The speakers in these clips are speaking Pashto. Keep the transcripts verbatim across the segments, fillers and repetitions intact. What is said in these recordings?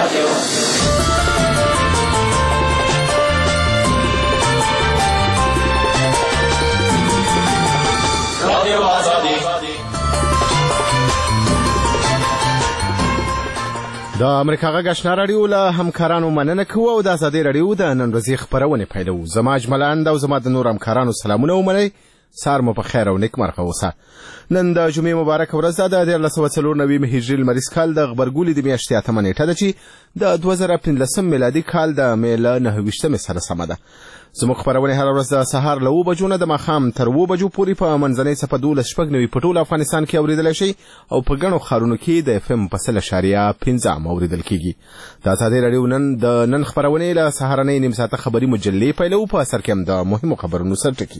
د امریکا غږ آشنا راډیو له همکارانو مننه کوو او د ازادۍ راډیو د نن ورځې خپرونې پیلوو. زما اجملاند او زما د نور همکارانو سلامونه ومنئ. سهار مو په خیر او نیکمرغه اوسه. نن د جمعې مبارکه ورځ ده، د دیارلس سوه څلور نوي هجري لمریز کال د غبرګولي د میاشتې اتمه نیټه ده چې د دوه زره پنځلسم میلادي کال د مې له نهه ویشتمې سره سمه ده. زموږ خپرونې هره ورځ د سهار له اوه بجو نه د ماښام تر اوه بجو پورې په منځنۍ څپه دولس شپږ نوي په ټول افغانستان کې اورېدلی شئ او په ګڼو ښارونو کې د اف ام په سل اشاریه پنځه هم اورېدل کېږي. د ازادۍ راډیو نن د نن خپرونې له سهارنۍ نیم ساعته خبري مجلې پیلوو. په اثر کې هم د مهمو خبرونو سرټکي.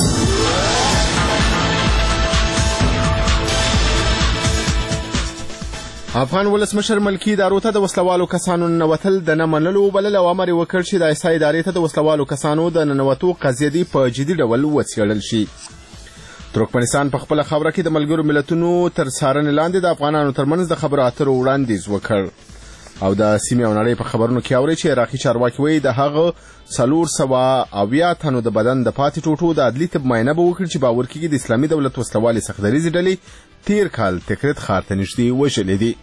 افغان ولسمشر ملکي ادارو ته د وسلوالو کسانو ننوتل د نه منلو وبلل او امر یې وکړ چې د ایسا ادارې ته د وسلوالو کسانو د ننوتو قضیه دې په جدي ډول وڅېړل شي. ترکمنستان په خپله خاوره کې د ملګرو ملتونو تر څارنې لاندې د افغانانو ترمنځ د خبرو اترو وړاندیز وکړ. او د سیمې او نړۍ په خبرونو کې اورئ چې عراقي چارواکي وایي د هغه څلور سوه اویا تنو د بدن د پاتې ټوټو د عدلي طب معاینه به وکړي چې باور کېږي د اسلامي دولت وسلوالې سختدریځې ډلې تیر کال تکریت ښار ته نږدې وژلې دي.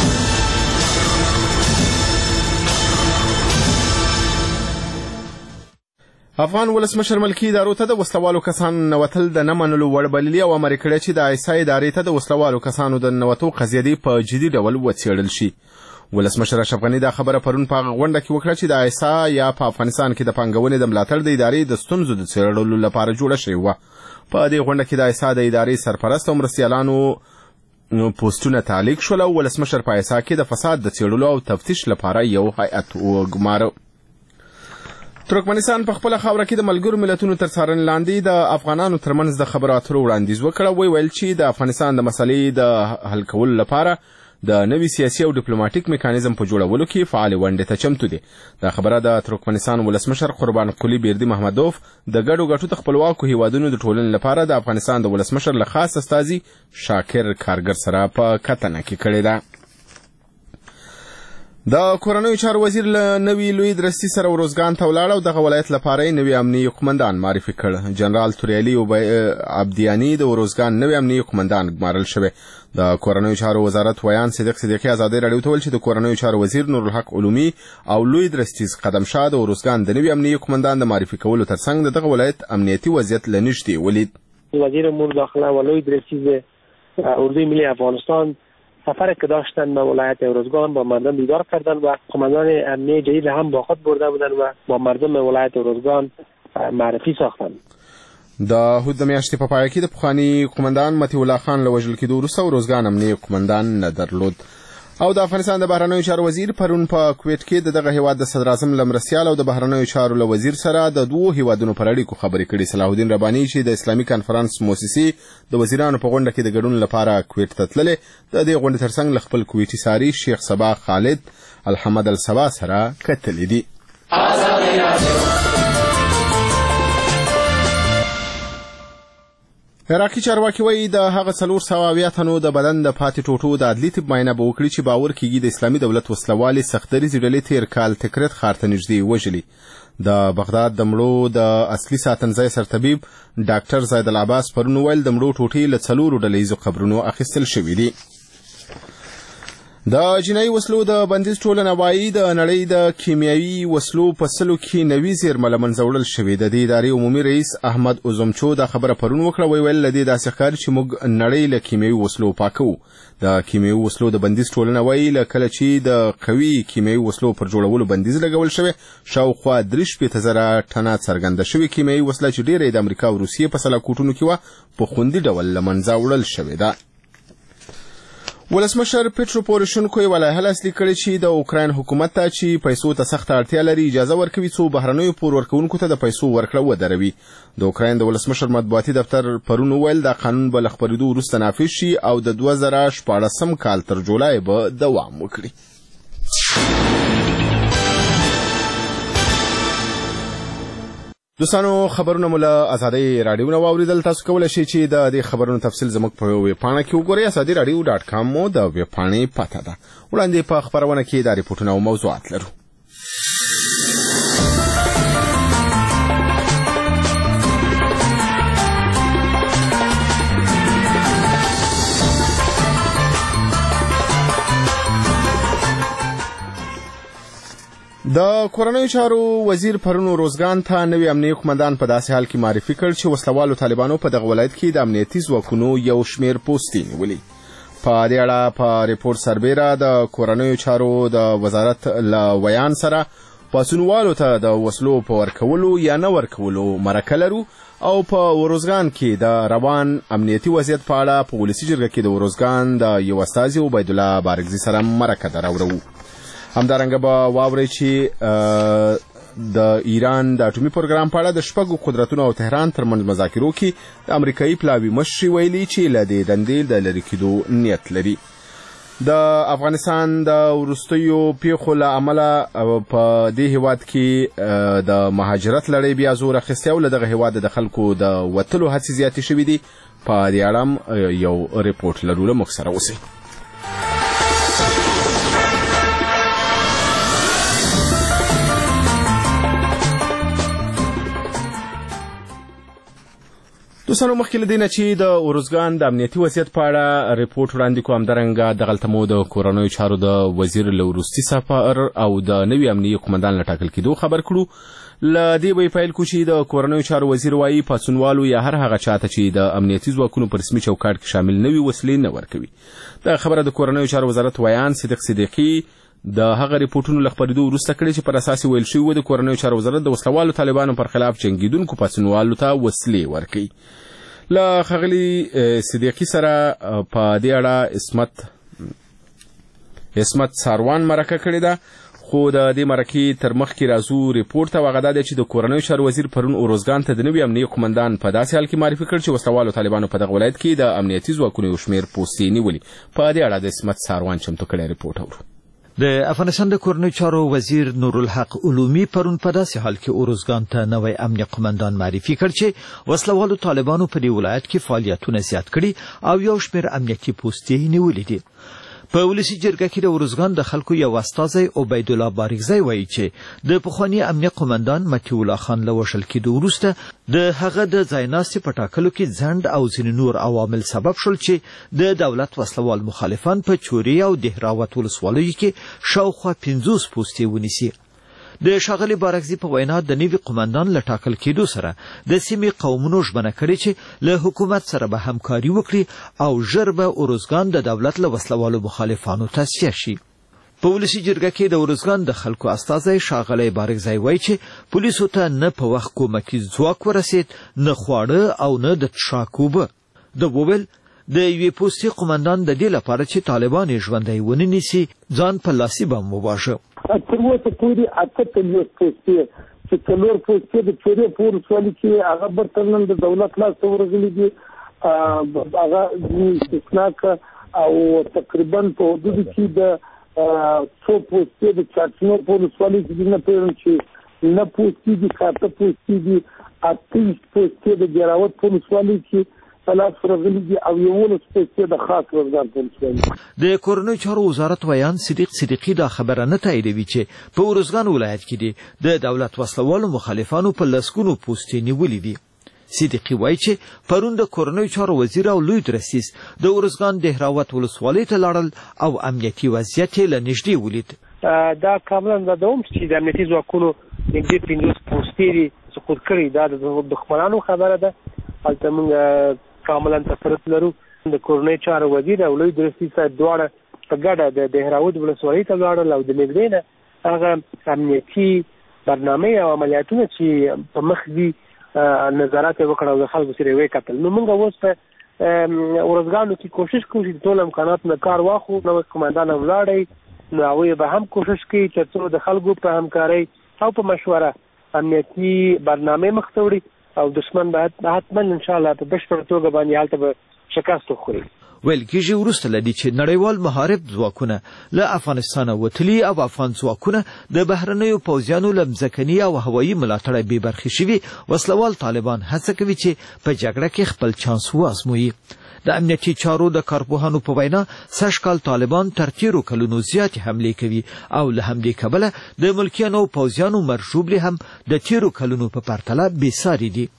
افغان ولسمشر ملکي ادارو ته د وسلوالو کسانو ننوتل د نه منلو وړ بللي او امر یې کړی چې د ایسا ادارې ته د وسلوالو کسانو د ننوتو قضیه دې په جدي ډول وڅېړل شي. ولسمشر اشرف غني دا خبره پرون په هغه غونډه کې وکړه چې د ایسا یا په افغانستان کې د پانګونې د ملاتړ د ادارې د ستونزو د څېړلو لپاره جوړه شوې وه. په دې غونډه کې د ایسا د ادارې سرپرست او مرستیالانو پوسټونه تعلیق شول او ولسمشر په ایسا کې د فساد د څېړلو او تفتیش لپاره یو هیئت وګماره. ترکمنستان په خپله خاوره کې د ملګرو ملتونو تر څارنې لاندې د افغانانو ترمنځ د خبرو اترو وړاندیز وکړ او ویل چې د افغانستان د مسلې د حل کولو لپاره د نوي سیاسي او ډیپلوماټیک میکانیزم په جوړولو کې فعالې ونډې ته چمتو دي. دا خبره د ترکمنستان ولسمشر قربان قلی بیردي محمدوف د ګډو ګټو د خپلواکو هیوادونو د ټولنې لپاره د افغانستان د ولسمشر له خاص استازي شاکر کارګر سره په کتنه کې کړې ده. د کورنیو چارو وزیر له نوي لوی درستي سره وروزګان ته ولاړ او دغه ولایت لپاره یې نوي امنیي قومندان معرفي کړ. جنرال توریالي عبدیاني د وروزګان نوي امنیي قومندان ګمارل شوی. د کورنیو چارو وزارت ویان صدیق صدیقي ازادۍ راډیو ته ویل چې د کورنیو چارو وزیر نورالحق علومي او لوی درستیز قدم شاه د وروزګان د نوي امنیي قومندان د معرفي کولو ترڅنګ د دغه ولایت امنیتي وضعیت له نږدې ولید. وزیر امور داخله و لوی درستیز اردوی ملی افغانستان سفر که داشتن به ولایت وروزگان با مردم دیدار کردن و قماندان امنیه جدید هم با خود برده بودن و با مردم ولایت وروزگان معرفی ساختن. د هود د میاشتې په پای کې د پخواني قومندان مطیع الله خان له وژل کېدو وروسته وروزګان امنیه قومندان نه درلود. او د افغانستان د بهرنیو چارو وزیر پرون په کویټ کې د دغه هیواد د صدراعظم له مرستیال او د بهرنیو چارو له وزیر سره د دوو هیوادونو پر اړیکو خبرې کړې. صلاح الدین رباني چې د اسلامي کنفرانس موسسې د وزیرانو په غونډه کې د ګډون لپاره کویټ ته تللی، د دې غونډې ترڅنګ له خپل کویټي ساري شیخ صبا خالد الحمد الصبا سره کتلې دي. عراقي چارواکي وایي د هغه څلور سوه اویا تنو د بدن د پاتې ټوټو د عدلي طب معاینه به وکړي چې باور کېږي د اسلامي دولت وسلوالې سختدریځې ډلې تېر کال تکریت ښار ته نږدې وژلي. د بغداد د مړو د اصلي ساتنځای سرطبیب ډاکټر زید العباس پرون ویل د مړو ټوټې له څلورو ډلهییزو قبرونو اخیستل شوي دي. د جنایي وسلو د بندیز ټولنه وایي د نړۍ د کیمیاوي وسلو په سلو کې نوي زیرمه له منځه وړل شوې. د دې ادارې عمومي رئیس احمد اوزمچو دا خبره پرون وکړه. ویل ویل له دې داسې ښکاري چې موږ نړۍ له کیمیاوي وسلو پاکوو. د کیمیاوي وسلو د بندیز ټولنه وایي له کله چې د قوي کیمیاوي وسلو پر جوړولو بندیز لګول شوی، شاوخوا درې شپېته زره ټنه څرګنده شوې کیمیاوي وسله چې ډېره یې د امریکا او روسیې په سلاکوټونو کې وه په خوندي ډول له منځه وړل شوې ده. ولسمشر پیټرو پوروشنکو یې ولیحه لاسلیک کړی چې د اوکراین حکومت ته چې پیسو ته سخته اړتیا لري اجازه ورکوي څو بهرنیو پور ورکوونکو ته د پیسو ورکړه ودروي. د اوکراین د ولسمشر مطبوعاتي دفتر پرون وویل دا قانون به له خپرېدو وروسته نافذ شي او د دوه زره شپاړسم کال تر جولای به دوام وکړي. دوستانو خبرونه مو له ازادۍ راډیو نه واوریدل. تاسو کولی شئ چې د دې خبرونو تفصیل زموږ په ویبپاڼه کې وګورئ. ازادي راډیو ډاټ کام مو د ویبپاڼې پته ده. وړاندې په خبرونه کې دا ریپورټونه او موضوعات لرو. د کورنیو چارو وزیر پرون روزګان ته نوی امنیتي قومندان په داسې حال کې معرفي کړ چې وسلوالو طالبانو په دغه ولایت کې د امنیتي ځواکونو یو شمیر پوستې نیولي. په دې اړه په ریپورت سربیره د کورنیو چارو د وزارت له ویان سره پاسونوالو ته د وسلو په ورکولو یا نه ورکولو مرکه لرو او په وروزګان کې د روان امنیتي وضعیت په اړه په ولسي جرګه کې د وروزګان د یو استازي عبیدالله بارکزي سره مرکه دراوړو. همدارنګه به واورئ چې د ایران د اټومي پروګرام په اړه د شپږو قدرتونو او تهران ترمنځ مذاکرو کې د امریکایي پلاوي مشري ویلي چې له دې دندې د لرې کېدو نیت لري. د افغانستان د وروستیو پیښو له امله په دې هیواد کې د مهاجرت لړۍ بیا زور اخیستی او له دغه هیواد د خلکو د وتلو هڅې زیاتې شوي دي. په دې اړه یو ریپورټ لرو، له موږ سره اوسئ. دوستانو مخکې له دې نه چې د وروزګان د امنیتي وضعیت په اړه ریپورټ وړاندې کوو، همدارنګه دغلته مو د کورنیو چارو د وزیر له وروستي سفر او د نوي امنیتي قومندان له ټاکل کېدو خبر کړو. له دې به یې پیل کړو چې د کورنیو چارو وزیر وایي پاڅونوالو یا هر هغه چاته چې د امنیتي ځواکونو په رسمي چوکاټ کې شامل نه وي وسلې نه ورکوي. دا خبره د کورنیو چارو وزارت ویان صدیق صدیقي د هغه ریپورټونو له خپرېدو وروسته کړې چې پر اساس ویل شوي و د کورنیو چارو وزارت د وسلوالو طالبانو پر خلاف جنګېدونکو پاڅونوالو ته وسلې ورکوي. له ښاغلي صدیقي سره په دې اړه اسمت اسمت ساروان مرکه کړې ده، خو د دې مرکې تر مخکې راځو ریپورټ ته. هغه دا دی چې د کورنیو چارو وزیر پرون اروزګان ته د نوي امنیتي قومندان په داسې حال کې معرفي کړ چې وسلوالو طالبانو په دغه ولایت کې د امنیتي ځواکونو یو شمېر پوستې نیولي. په دې اړه د اسمت ساروان چمتو کړی ریپورټ اورو. د افغانستان د کورنیو چارو وزیر نورالحق علومي پرون په داسې حال کې اروزګان ته نوی امنیتي قومندان معرفي کړ چې وسلوالو طالبانو په دې ولایت کې فعالیتونه زیات کړي او یو شمېر امنیتي پوستې نیولې دي. په ولسي جرګه کې د اروزګان د خلکو یو استازی عبیدالله بارکزی وایي چې د پخواني امنیتي قومندان مطیع الله خان له وژل کېدو وروسته د هغه د ځایناستې په ټاکلو کې ځنډ او ځینې نور عوامل سبب شول چې د دولت وسلوال مخالفان په چوري او دهراوت ولسوالیو کې شاوخوا پنځوس پوستې ونیسي. د ښاغلي بارکزي په وینا د نوي قومندان له ټاکل کېدو سره د سیمې قومونو ژمنه کړې چې له حکومت سره به همکاري وکړي او ژر به اروزګان د دولت له وسلوالو مخالفانو تصفیه شي. په ولسي جرګه کې د اروزګان د خلکو استازی ښاغلی بارکزی وایي چې پولیسو ته نه په وخت کومکي ځواک ورسید، نه خواړه او نه د څښاک اوبه. د وویل د یوې پوستې قومندان د دې لپاره چې طالبان یې ژوندی ونه نیسي ځان په لاسي بم وواژه. تر اوسه پورې اته پنځوس پوستې چې څلور پوستې د چورې په ولسوالۍ کې هغه برتر نن د دولت لاس ته ورغلي دي. هغه استثناک او تقریبا په حدودو کې د څو پوستې د چارچنو په ولسوالۍ کې نه پوهېږم چې نه پوستې دي که اته پوستې دي. اته پوستې د جراوت په ولسوالۍ کې لاس ورغلي دي او یولس پوستې د خاص روزګار په ولسوالۍ. د کورنیو چارو وزارت ویان صدیق صدیقي دا خبره نه تاییدوي چې په اروزګان ولایت کې دي د دولت وسلوالو مخالفانو په لسګونو پوستې نیولې دي. صدیقي وایي چې پرون د کورنیو چارو وزیر او لوی درسیس د اروزګان دهراوت ولسوالۍ ته لاړل او امنیتي وضعیت یې له نږدې ولید. دا کاملا زدهوم چې د امنیتي ځواکونو نږدې پنځوس پوستې دي سقوط کړي. دا د دښمنانو خبره ده. هلته موږ کاملا تسلط لرو. د کورنیو چارو وزیر او لوی درسیس دواړه په ګډه د دهراوت ولسوالۍ ته لاړل او د نږدې نه هغه امنیتي برنامې او عملیاتونه چې په مخ دي نظارت یې وکړ او د خلکو سره یې وکتل. نو موږ اوس په اروزګانو کې کوشش کوو چې ټول امکانات نه کار واخلو. نوی قومندان هم ولاړی، نو هغوی به هم کوشش کوي چې څو د خلکو په همکارۍ او په مشوره امنیتي برنامې مخ ته وړي او دشمن به حتما انشاءالله په بشپړه توګه باندې هلته به شکست وخوري. ویل کېږي وروسته له دې چې نړیوال محارب ځواکونه له افغانستانه وتلي او افغان ځواکونه د بهرنیو پوځیانو له مځکني او هوایي ملاتړه بې برخې شوي، وسلوال طالبان هڅه کوي چې په جګړه کې خپل چانس وازمويي. د امنیتي چارو د کارپوهانو په وینا سږکال طالبان تر تیرو کلونو زیاتې حملې کوي او له همدې کبله د ملکیانو او پوځیانو مرژوبلې هم د تیرو کلونو په پرتله بېساري دي.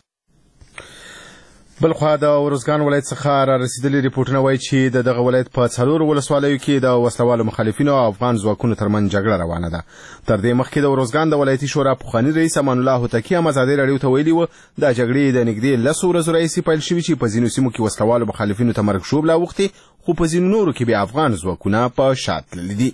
بلخوا د ارزګان ولایت څخه را رسیدلي ریپورټونه وایي چې د دغه ولایت په څلورو ولسوالیو کې د وسلوالو مخالفینو او افغان ځواکونو ترمنځ جګړه روانه ده. تر دې مخکې د ارزګان د ولایتي شورا پخواني رئیس امان الله هوتکی هم ازادي راډیو ته ویلي وو د جګړې د نږدې لسو ورځو راهیسې پیل شوي چې په ځینو سیمو کې وسلوالو مخالفینو ته مرګ ژوبله اوښتې، خو په ځینو نورو کې بیا افغان ځواکونه په شا تللي دي.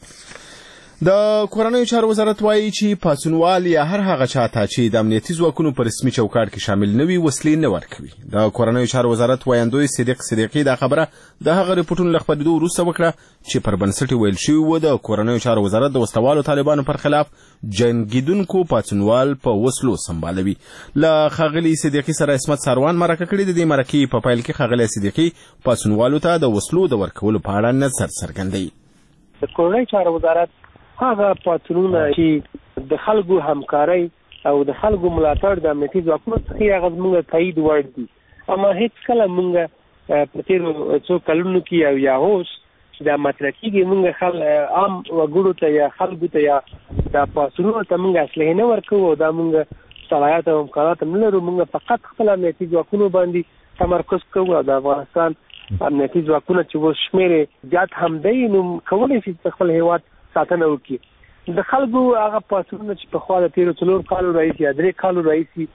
د کورنیو چارو وزارت وایي چې پاڅونوال یا هر هغه چاته چې د امنیتي ځواکونو په رسمي چوکاټ کې شامل نه وي وسلې نه ورکوي. د کورنیو چارو وزارت وایندوی صدیق صدیقي دا خبره د هغه ریپورټونو له خپرېدو وروسته وکړه چې پر بنسټ ویل شوي وو د کورنیو چارو وزارت د وسلوالو طالبانو پر خلاف جنګیدونکو پاڅونوال په وسلو سمبالوي. له ښاغلي صدیقي سره عصمت ساروان مرکه کړې. د دې مرکې په پیل کې ښاغلی صدیقي پاڅونوالو ته د وسلو د ورکولو په اړه نظر څرګندوي. د کورنیو چارو وزارت هغه پاڅونونه چې د خلکو همکارۍ او د خلکو ملاتړ د امنیتي ځواکونو څخه هغه زموږ تایید وړ دي، اما هیڅ کله موږ په تېرو څو کلونو کې او یا اوس چې دا مطرح کېږي موږ خل عام وګړو ته یا خلکو ته یا دا پاڅونونو ته موږ اسلحې نه ورکوو او دا موږ صلاحیت او امکانات هم نه لرو. موږ فقط خپل امنیتي ځواکونو باندې تمرکز کوو او د افغانستان امنیتي ځواکونه چې اوس شمېر زیات هم دی نو کولی شي چې خپل هېواد ساتنه وکړي. د خلکو هغه پاڅونونه چې پخوا د تېرو څلور کالو راهیسې یا درې کالو راهیسې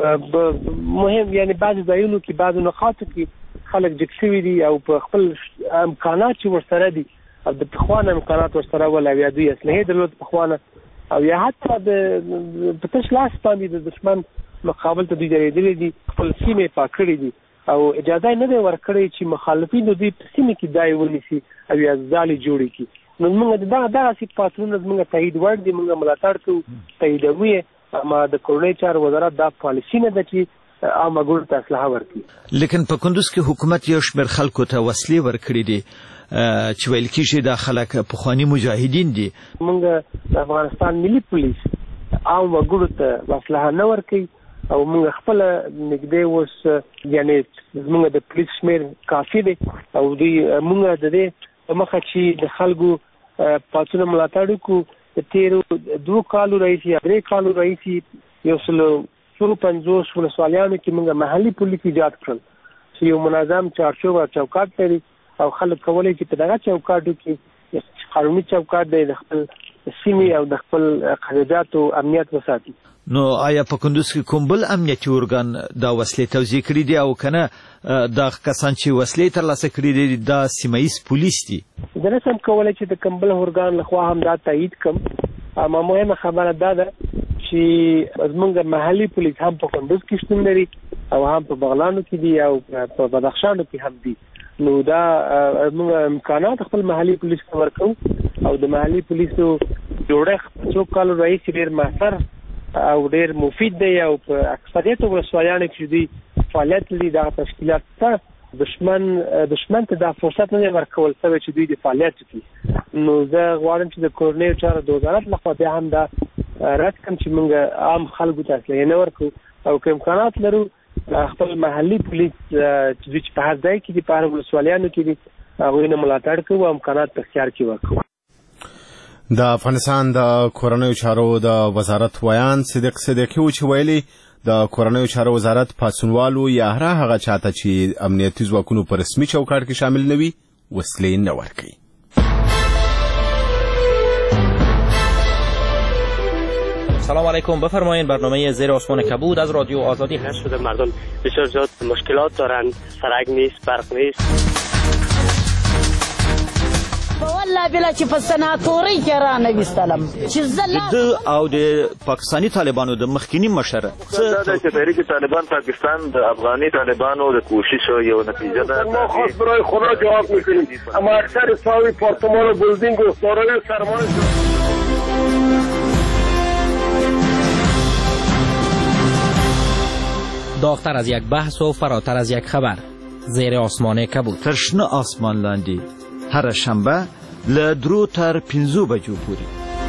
مهم یعنې بعضې ځایونو کې بعضو نقاطو کې خلک جګ شوي دي او په خپل امکانات چې ورسره دي او د پخوا نه امکانات ورسره ول او یا دوی اسلحې درلود پخوا نه او یا حتی د په تش لاس باندې د دښمن مقابل ته دوی درېدلي دي، خپل سیمې پاک کړي دي او اجازه نه دی ورکړی چې مخالفین د دوی په سیمې کې ځای ونیسي او یا ځالې جوړې کړي. نو موږ دغه دغسې پاڅونونه زموږ تایید وړ دي، موږ ملاتړ کوو، تاییدوو یې، اما د کورنیو چارو وزارت دا پالیسي نه ده چې عام وګړو ته اسلحه ورکړي. لیکن په کندوز کې حکومت یو شمېر خلکو ته وسلې ورکړي دي چې ویل کېږي دا خلک پخواني مجاهدین دي. موږ د افغانستان ملي پولیس عام وګړو ته اسلحه نه ورکوي او موږ خپله نږدې اوس یعنې زموږ د پولیس شمېر کافي دی او دوی موږ د دې په مخه چې د خلکو پاڅونه ملاتړ وکړو د تېرو دوو کالو راهیسې یا درې کالو راهیسې یو سلو څلور پنځوس ولسوالیانو کې موږ محلي پولیس ایجاد کړل چې یو منظم چارچوب او چوکاټ لري او خلک کولی چې په دغه چوکاټو کې قانوني چوکاټ دی د خپل سیمې او د خپل قراردادو امنیت وساتي. نو آیا په کندوز کې کوم بل امنیتي ارګان دا وسلې توزیع کړي دي او کنه دا کسان چې وسلې ترلاسه کړي دي دا سیمه ییز پولیس دي؟ زه نشم کولی چې د کوم بل ارګان لخوا هم دا تایید کړم، اما مهمه خبره دا ده چې زموږ محلي پولیس هم په کندوز کې شتون لري او هم په بغلانو کې دي او په بدخشانو کې هم دي. نو دا موږ امکانات خپل محلي پولیس ته ورکوو او د محلي پولیسو جوړښت څو کالو راهیسې ډېر مؤثر او ډېر مفید دی او په اکثریت ولسوالیانو کې دوی فعالیت لري. دغه تشکیلات ته دشمن دشمن ته دا فرصت نه دی ورکول شوی چې دوی د فعالیت وکړي. نو زه غواړم چې د کورنیو چارو د وزارت لخوا بیا هم دا رد کړم چې موږ عام خلکو ته اسلحې نه ورکوو او که امکانات لرو خپل محلي پولیس چې دوی چې په هر ځای کې دي په هر ولسوالیانو کې دي هغوی نه ملاتړ کوو او امکانات په اختیار کې ورکوو. د افغانستان د کورنیو چارو د وزارت ویان صدیق صدیقي و چې ویلي د کورنیو چارو وزارت پاڅونوالو یا هر هغه چاته چې امنیتي ځواکونو په رسمي چوکاټ کې شامل نه وي وسلې نه ورکوي. سلام علیکم، بفرمایید. برنامه زیر آسمان کبود از رادیو آزادی هست. شده مردم بسیار زیاد مشکلات دارند، سرک نیست، برق نیست. والله بلا چې په سناتوري کې را نه وستلم چې زلا د او د پاکستانی طالبانو د مخکینی مشر دا د تحریک طالبان پاکستان د افغاني طالبانو د کوشش یو نتیجه ده. ما خاص برای خدا جواب میکنیم، اما اکثر ساوی پارتمان و بلدینگ و دارای سرمایه داغتر از یک بحث و فراتر از یک خبر. زیر آسمان کبود. تر شنه آسمان لاندې هر شنبه له درو تر پنځو بجو پورې.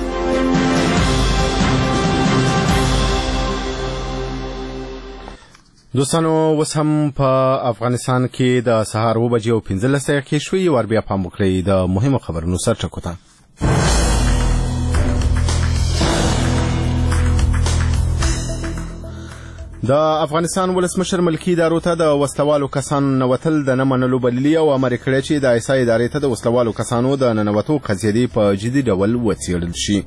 دوستانو اوس هم په افغانستان کې د سهار اوه بجې او پنځلس دقیقې شوې. ور بیا پام وکړئ د مهمو خبرونو سرټکو ته. د افغانستان ولسمشر ملکی ادارو ته د وسلوالو کسانو ننوتل د نه منلو بللي او امر کړی چې د ایسا ادارې ته د وسلوالو کسانو د ننوتو قضیې په جدي ډول وڅېړل شي.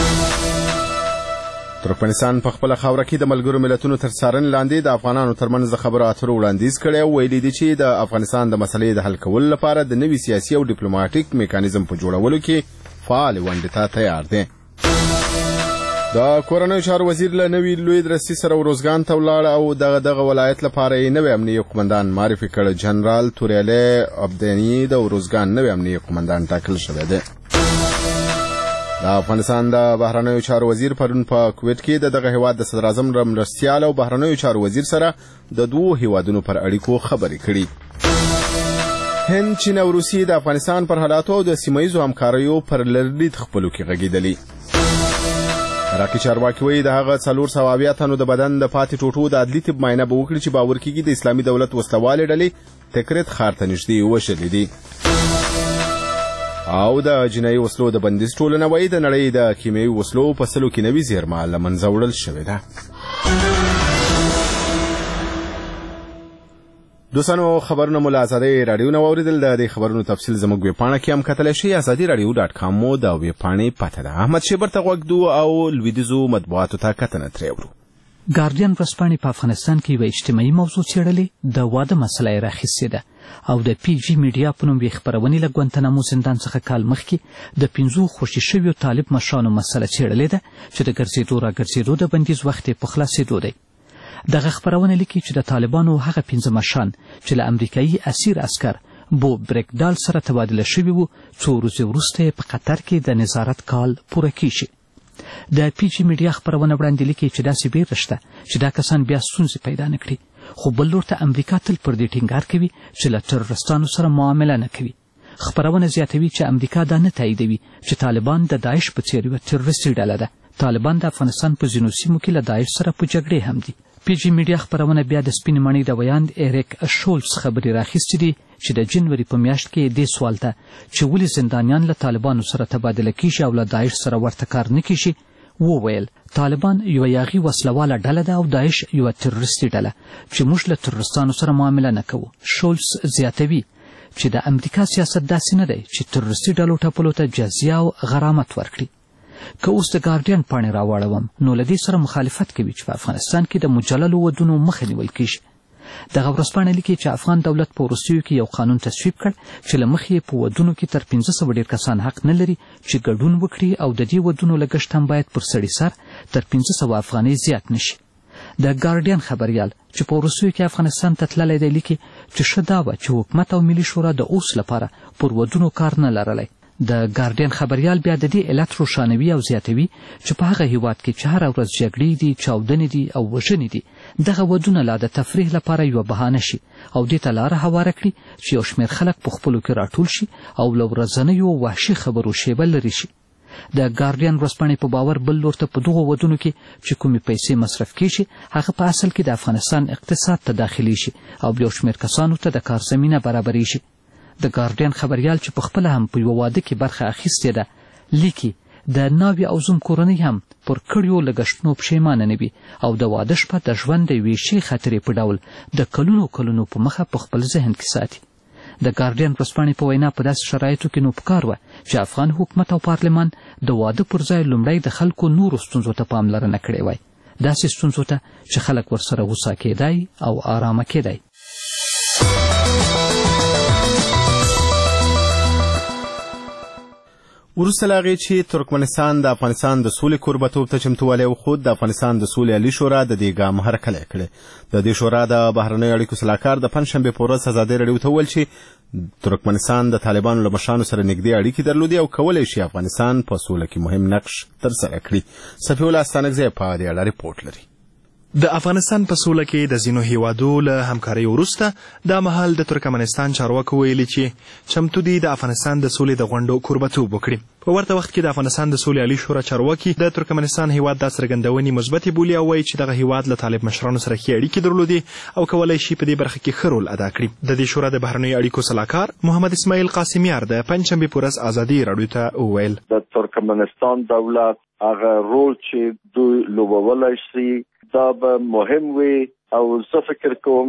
ترکمنستان په خپل خاوره کې د ملګرو ملتونو تر څارنې لاندې د افغانانو ترمنځ د خبرو اترو وړاندیز کړی او ویلي دي چې د افغانستان د مسلې د حل کولو لپاره د نوي سیاسي او ډیپلوماټیک میکانیزم په جوړولو کې فعال ونډې ته تیار دی. د کورنیو چارو وزیر له نوي لوی درستي سره اروزګان ته ولاړ او دغه دغه ولایت لپاره یې نوی امنیه قومندان معرفي کړ. جنرال توریالی عبدینی د اروزګان نوی امنیه قومندان ټاکل شوی دی. د افغانستان د بهرنیو چارو وزیر پرون په کویټ کې د دغه هیواد د صدر اعظم مرستیال او بهرنیو چارو وزیر سره د دوو هیوادونو پر اړیکو خبرې کړې. هند، چین او روسیې د افغانستان پر حالاتو او د سیمه ییزو همکاریو پر لرلید خپلو کې غږېدلې. عراقي چارواکي وایي د هغه څلور سوه اویا تنو د بدن د پاتې ټوټو د عدلي طب معاینه به وکړي چې باور کېږي د اسلامي دولت وسلوالې ډلې تکریت ښار ته نږدې وشلې دي. او د جنایي وسلو د بندیز ټولنه وایي د نړۍ د کیمیاوي وسلو په سلو کې نوې زیرمه له منځه وړل شوې ده. دوستانو خبرونه مو له ازادۍ راډیو نه واورېدل. د دې خبرونو تفصیل زموږ ویبپاڼه کې هم کتلی شئ. ازادي راډیو ډاټ کام مو د ویبپاڼې پته ده. احمد شیبر ته غوږ دو او لویدیځو مطبوعاتو ته کتنه ترې اورو. ګارډین ورځپاڼې په افغانستان کې یوه اجتماعي موضوع څېړلې د واده مسله یې راخیستې ده او د پی جی میډیا په نوم یې خپرونې له ګوانتنامو زندان څخه کال مخکې د پنځو خوشي شویو طالب مشرانو مسله څېړلې ده چې د ګرځېدو راګرځېدو د بندیز وخت یې په خلاصېدو دی. دغه خپرونه لیکي چې د طالبانو هغه پنځه مشران چې له امریکایي اسیر اسکر بو بریکدال سره تبادله شوي وو څو ورځې وروسته یې په قطر کې د نظارت کال پوره کیږي. د پی جی میډیا خپرونه وړاندې لیکي چې داسې بیره شته چې دا کسان بیا ستونزې پیدا نه کړي، خو بل لور ته امریکا تل پر دې ټینګار کوي چې له ترورستانو سره معامله نه کوي. خپرونه زیاتوي چې امریکا دا نه تاییدوي چې طالبان د داعش په څېر یوه تروریستي ډله ده. طالبان د افغانستان په ځینو سیمو کې له داعش سره په جګړې هم دي. پی جی میډیا خپرونه بیا د سپینې مڼۍ د ویاند ایریک شولز خبرې راخیستې دي چې د جنوري په میاشت کې دې سوال ته چې ولې زندانیان له طالبانو سره تبادله کیږي او له داعش سره ورته کار نه کیږي وویل طالبان یوه یاغي وسلواله ډله ده او داعش یوه تروریستي ډله چې موږ له ترورستانو سره معامله نه کوو. شولز زیاتوي چې د امریکا سیاست داسې نه دی چې ترورستي ډلو ټپلو ته جزیه او غرامت ورکړي. که اوس د ګارډین پاڼې راواړوم نو له دې سره مخالفت کوي چې په افغانستان کې د مجللو ودونو مخه نیول کیږي. دغه ورځپاڼه لیکي چې افغان دولت په وروستیو کې یو قانون تصویب کړ چې له مخې په ودونو کې تر پنځه سوه ډېر کسان حق نه لري چې ګډون وکړي او د دې ودونو لګښت هم باید پر سړي سر تر پنځه سوه افغانۍ زیات نشي. د ګارډین خبریال چې په وروستیو کې افغانستان ته تللی دی لیکي چې ښه دا وه چې حکومت او ملي شورا د اوس لپاره پر ودونو کار نه لرلی. د ګارډین خبریال بیا د دې علت روښانوي او زیاتوي چې په هغه هیواد کې چې هره ورځ جګړې دي، چاودنې دي او وژنې دي، دغه ودونه لا د تفریح لپاره یوه بهانه شي او دې ته لاره هواره کړي چې یو شمېر خلک په خپلو کې راټول شي او له ورځنیو وحشي خبرو شیبه لرې شي. د ګارډین ورځپاڼې په باور بل لور ته په دغو ودونو کې چې کومې پیسې مصرف کیږي هغه په اصل کې د افغانستان اقتصاد ته داخلي شي او یو شمېر کسانو ته د کار زمینه برابرې شي. د ګارډین خبریال چې په خپله هم په یوه واده کې برخه اخیستې ده لیکي د ناوې او زوم کورنۍ هم پر کړیو لګښتونو پښیمانه نه وي او د واده شپه د ژوند د یوې ښې خاطرې په ډول د کلونو کلونو په مخه په خپل ذهن کې ساتي. د ګارډین ورځپاڼې په وینا په داسې شرایطو کې نو پکار وه چې افغان حکومت او پارلمان د واده پر ځای لومړی د خلکو نورو ستونزو ته پاملرنه کړې وای، داسې ستونزو ته چې خلک ورسره غوسه کېدای او آرامه کېدای. وروسته له هغې چې ترکمنستان د افغانستان د سولې کوربهتوب ته چمتووالی وښود، د افغانستان د سولې عالي شورا د دې ګام هرکلی کړی. د دې شورا د بهرنیو اړیکو سلاکار د پنجشنبې په ورځ ازادۍ راډیو ته وویل چې ترکمنستان د طالبانو له مشرانو سره نږدې اړیکې درلودې او کولی شي افغانستان په سوله کې مهم نقش ترسره کړي. صفي الله استانکزی په دې اړه ریپورټ لري. د افغانستان په سوله کې د ځینو هیوادو له همکارۍ وروسته دا مهال د ترکمنستان چارواکو ویلي چې چمتو دي د افغانستان د سولې د غونډو کوربتوب وکړي. په ورته وخت کې د افغانستان د سولې عالي شورا چارواکي د ترکمنستان هیواد دا څرګندونې مثبتې بولي او وایي چې دغه هیواد له طالب مشرانو سره ښې اړیکې درلودې او کولی شي په دې برخه کې ښه رول ادا کړي. د دې شورا د بهرنیو اړیکو سلاکار محمد اسماعیل قاسمیار د پنجشنبې په ورځ ازادي راډیو ته وویل د ترکمنستان دولت هغه رول چې دوی لوبولی شي دا به مهم وي او زه فکر کوم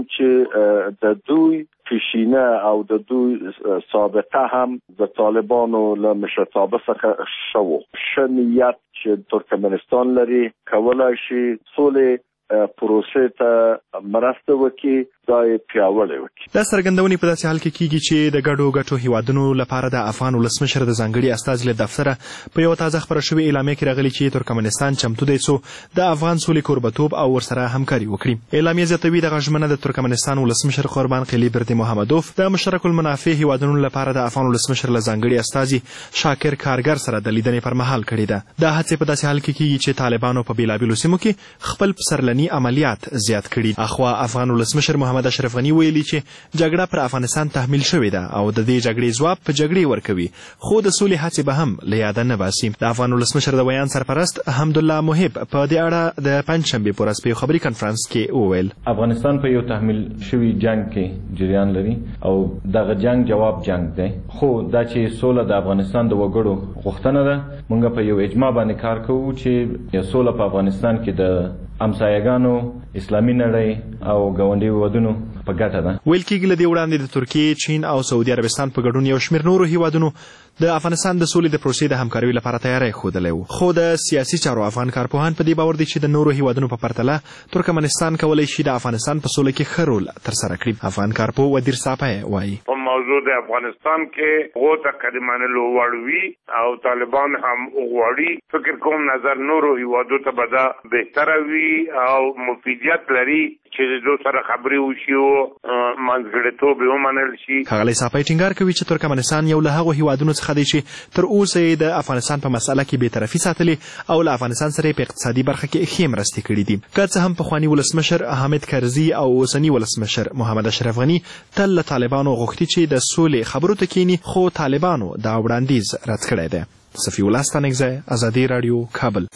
چې د دوی پیشینه او د دوی سابقه هم د طالبانو له مشرتابه څخه ښه و. ښه نیت چې ترکمنستان لري کولی شي سولې پروسې ته مرسته وکړي دا یې پیاوړې وکړي. دا څرګندونې په داسې حال کې کیږي چې د ګډو ګټو هیوادونو لپاره د افغان ولسمشر د ځانګړي استازي له دفتره په یوه تازه خپره شوې اعلامیه کې راغلي چې ترکمنستان چمتو دی څو د افغان سولې کوربتوب او ورسره همکاري وکړي. اعلامیه زیاتوي دغه ژمنه د ترکمنستان ولسمشر قربان قلی برد محمدوف د مشترک المنافع هیوادونو لپاره د افغان ولسمشر له ځانګړي استازي شاکر کارګر سره د لیدنې پر مهال کړې ده. دا هڅې په داسې حال کې کیږي چې طالبانو په بېلابېلو سیمو کې خپل پسرلني عملیات زیات کړي. اخوا افغان ولسمشر محمد اشرف غني ویلي چې جګړه پر افغانستان تحمیل شوې ده او د دې جګړې ځواب په جګړې ورکوي خو د سولې هڅې به هم له یاده نه باسي. د افغان ولسمشر د بیان سرپرست حمدالله محب په دې اړه د پنجشنبې په ورځ په یو خبري کنفرانس کې وویل افغانستان په یو تحمیل شوي جنگ کې جریان لري او دغه جنگ جواب جنگ دی خو دا چې سوله د افغانستان د وګړو غوښتنه ده موږ په یو اجماع باندې کار کوو چې سوله په افغانستان کې د امسایګانو اسلامي نړۍ او ګاونډي هیوادونو په ګټه ده. ویل کېږي له دې وړاندې د ترکیې چین او سعودي عربستان په ګډون یو شمېر نورو هیوادونو د افغانستان د سولې د پروسې د همکارۍ لپاره تیاری ښودلی و خو د سیاسي چارو افغان کارپوهان په دې باور دي چې د نورو هیوادونو په پرتله ترکمنستان کولی شي د افغانستان په سوله کې ښه رول ترسره کړي. افغان کارپوه ودیر ساپی وایي په موضوع د افغانستان کې هغو ته که د منلو وړ وي او طالبان هم وغواړي فکر کوم نظر نورو هیوادو ته به دا بهتره وي او مفیدیت لري چې د دوی سره خبرې وشي او منځګړیتوب یې ومنل شي. ښاغلی ساپی ټینګار کوي چې ترکمنستان یو له هغو هیوادونو څخه دی چې تر اوسه یې د افغانستان په مسأله کې بېطرفي ساتلې او له افغانستان سره یې په اقتصادي برخه کې ښې مرستې کړي دي. که څه هم پخواني ولسمشر حامد کرزي او اوسني ولسمشر محمد اشرف غني تل له طالبانو غوښتي چې د سولې خبرو ته کښېني خو طالبانو دا وړاندیز رد کړی دی. صفي الله ستانکزی ازادي راډیو کابل.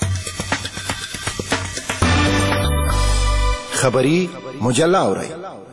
خبری مجله اورئ.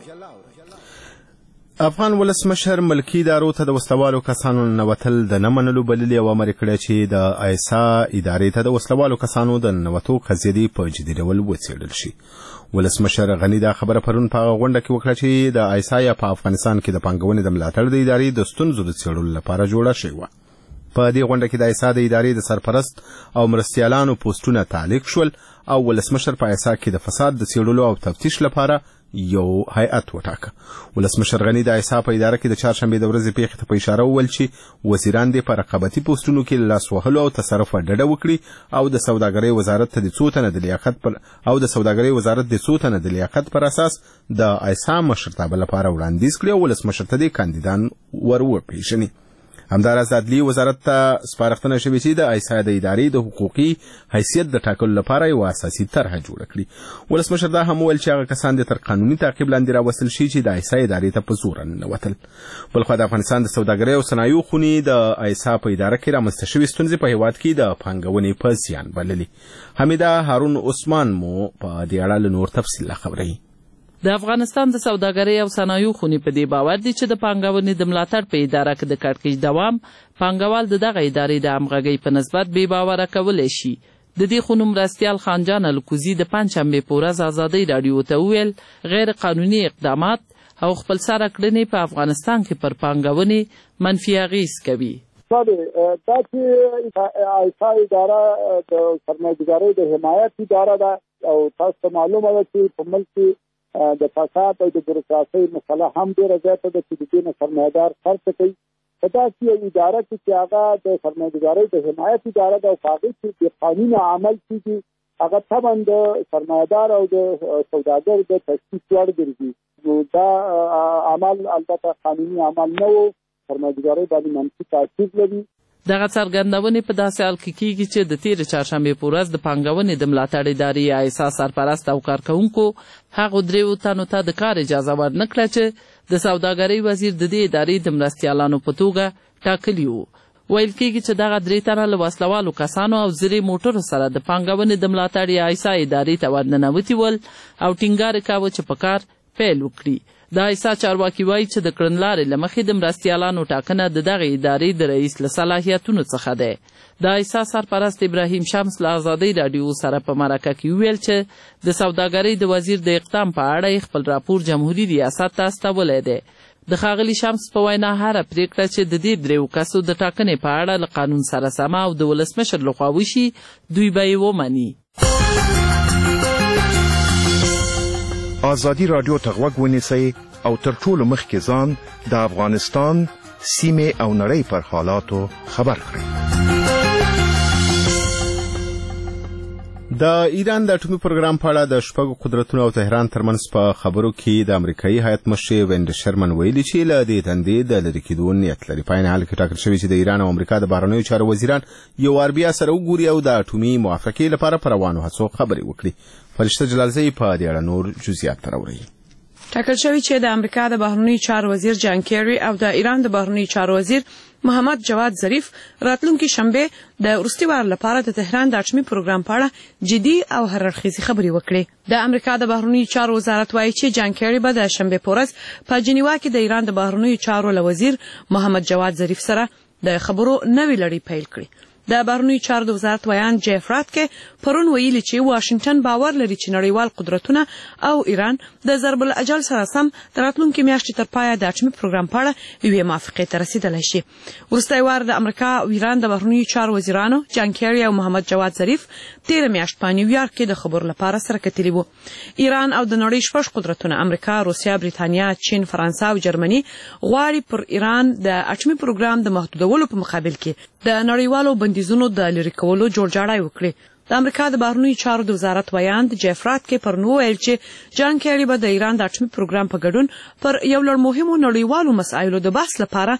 افغان ولسمشر ملکی ادارو ته د وسلوالو کسانو ننوتل د نه منلو بللې او امر کړی چې د ایسا ادارې ته د وسلوالو کسانو د ننوتو قضیه دې په جدي ډول وڅېړل شي. ولسمشر غني دا خبره پرون په غونډه کې وکړه چې د ایسا یا په افغانستان کې د پانګونې د ملاتړ د ادارې د ستونزو د څېړلو لپاره جوړه شوې وه. په دې غونډه کې د ایسا د ادارې د سرپرست او مرستیالانو پوسټونه تعلیق شول او ولسمشر په ایسا کې د فساد د څېړلو او تفتیش لپاره یو هیئت وټاکه. ولسمشر غني د ایسا په اداره کې د چهارشنبې د ورځې پیښې ته په اشاره وویل چې وزیران دې په رقابتي پوسټونو کې لاس وهلو او تصرف ډډه وکړي او د سوداګرۍ وزارت ته د څو تنه د لیاقت پر او د سوداګرۍ وزارت د څو تنه د لیاقت پر اساس د ایسا مشرتابه لپاره وړاندیز کړي او ولسمشر ته د کاندیدان ور وپېژني. همداراز د عدلیې وزارت ته سپارښتنه شوې چې د ایسا د ادارې د حقوقي حیثیت د ټاکلو لپاره یوه اساسي طرحه جوړه کړي. ولسمشر دا هم وویل چې هغه کسان د تر قانوني تعقیب لاندې راوستل شي چې د ایسا ادارې ته په زوره ننوتل. بلخوا د افغانستان د سوداګرۍ او صنایعو خونې د ایسا په اداره کې رامنځته شوې ستونزې په هېواد کې د پانګونې په زیان بللې. حمیده هارون عثمان مو په دې اړه له نور تفصیل خبروي. د افغانستان د سوداګرۍ او صنایعو خونې په دې باور دي چې د پانګونې د ملاتړ په اداره کې د کړکېچ دوام پانګوال د دغه ادارې د همغږۍ په نسبت بې باوره کولی شي. د دې خونو مرستیال خانجان الکوزي د پنجشنبې په ورځ ازادۍ راډیو ته وویل غیر قانوني اقدامات او خپلسره کړنې په افغانستان کې پر پانګونې منفي اغېز کوي. دا چې ایسا اداره د سرمایه‌ګذارۍ د حمایت اداره ده او تاسو ته معلومه ده چې په ملک کې د فساد او د بیروکراسۍ مسله هم ډېره زیاته ده چې د دې نه سرمایه‌دار خرڅ کوي. په داسې یو اداره کې چې هغه د سرمایه‌ګذارۍ د حمایت اداره ده او په هغې کې بې قانونه عمل کېږي هغه طبعا د سرمایه‌دار او د سوداګر د تشخیص وړ ګرځي. دا عمل البته قانوني عمل نه و، سرمایه‌ګذارۍ باندې منفي تاثیر لري. دغه څرګندونې په داسې حال کې کیږي چې د تېرې چهارشنبې په ورځ د پانګونې د ملاتړ ادارې ایسا سرپرست او کارکوونکو هغو دریو تنو ته د کار اجازه ورنکړه چې د سوداګرۍ وزیر د دې ادارې د مرستیالانو په توګه ټاکلي وو. ویل کېږي چې دغه درې تنه له وسلوالو کسانو او زرې موټرو سره د پانګونې د ملاتړ ایسا ادارې ته ورننوتي ول او ټینګار یې کاوه چې په کار پیل وکړي. د ایسا چارواکي وایي چې د کړنلارې له مخې د مرستیالانو ټاکنه د دغې ادارې د رئیس له صلاحیتونو څخه دی. د ایسا سرپرست ابراهیم شمس له ازادۍ راډیو سره په مرکه کې وویل چې د سوداګرۍ د وزیر د اقدام په اړه خپل راپور جمهوریت ریاست ته استولی دی. د ښاغلي شمس په وینا هره پریکړه چې د دې دریو کسو د ټاکنې په اړه له قانون سره سمه او د ولسمشر لخوا وشي دوی به یې ومني. ازادي راډیو ته غوږ ونیسئ او تر ټولو مخکې ځان د افغانستان سیمې او نړۍ پر حالاتو خبر کړئ. د ایران د اټومي پروګرام په اړه د شپږو قدرتونو او تهران ترمنځ په خبرو کې د امریکایي هیات مشر وینډ شرمن ویلي چې له دې تندې د لرې کېدو نیت لري. په عین حال کې ټاکل شوي چې د ایران او امریکا د بهرنیو چارو وزیران یو وار بیا سره وګوري او د اټومي موافقې لپاره په روانو هڅو خبرې وکړي. فرشته جلالزی په دې اړه نور جزئیات راوړي. ټاکل شوی چې د امریکا د بهرنیو چارو وزیر جان کیری او د ایران د بهرنیو چارو وزیر محمد جواد ظریف راتلونکي شنبه د وروستي وار لپاره د تهران د اټومي پروګرام په اړه جدي او هررخیزي خبرې وکړي. د امریکا د بهرنیو چارو وزارت وایي چې جان کیری به د شنبه په ورځ په جنیوا کې د ایران د بهرنیو چارو له وزیر محمد جواد ظریف سره د خبرو نوې لړۍ پیل کړي. د بهرنیو چارو د وزارت ویان جیف راتکه پرون ویلي چې واشنگټن باور لري چې نړیوال قدرتونه او ایران د ضرب الاجل سره سم د راتلونکي میاشتې تر پایه د اټومي پروګرام په اړه یوې موافقې ته رسیدلی شي. وروستی وار د امریکا او ایران د بهرنیو چارو وزیرانو جان کیری او محمد جواد ظریف تېره میاشت په نیویارک کې د خبرو لپاره سره کتلي وو. ایران او د نړۍ شپږ قدرتونه امریکا، روسیه، بریتانیا، چین، فرانسه او جرمني غواړي پر ایران د اټومي پروګرام د محدودولو په مقابل کې د نړیوالو بندیزونو د لرې کولو جوړجاړی وکړي. د امریکا د بهرنیو چارو د وزارت ویان جیف راتکه پرون وویل چې جان کیری به د ایران د اټومي پروګرام په ګډون پر یو لړ مهمو نړیوالو مسایلو د بحث لپاره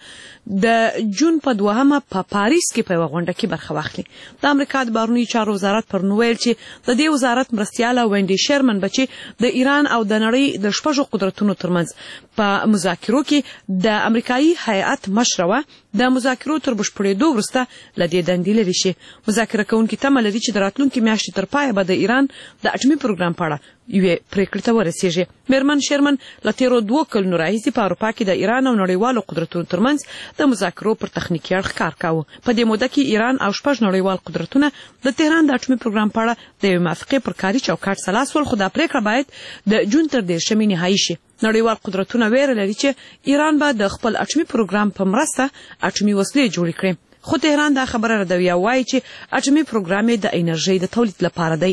د جون په دوهمه په پاریس کې په یوه غونډه کې برخه واخلي. د امریکا د بهرنیو چارو وزارت پرون وویل چې د دې وزارت مرستیاله وینډي شرمن به چې د ایران او د نړۍ د شپږو قدرتونو ترمنځ په مذاکرو کې د امریکایي هیئت مشره وه، د مذاکرو تر بشپړېدو وروسته له دې دندې لرې شي. مذاکره کوونکي تمه لري چې د راتلونکي میاشتې تر پایه به د ایران د اټومي پروګرام په اړه یوې پریکړې ته ورسیږي. میرمن شرمن له تېرو دوو کلونو راهیسې په اروپا کې د ایران او نړیوالو قدرتونو ترمنځ د مذاکرو پر تخنیکي اړخ کار کاوه. په دې موده کې ایران او شپږ نړیوال قدرتونه د تهران د اټومي پروګرام په اړه د یوې موافقې پر کاري چوکاټ سلا سول، خو دا پریکړه باید د جون تر دېرشمې نهایي شي. نړیوال قدرتونه ویره لري چې ایران به د خپل اټومي پروګرام په مرسته اټومي وسلې جوړې کړي، خو تهران دا خبره ردوي او وایي چې اټومي پروګرام یې د انرژۍ د تولید لپاره دی.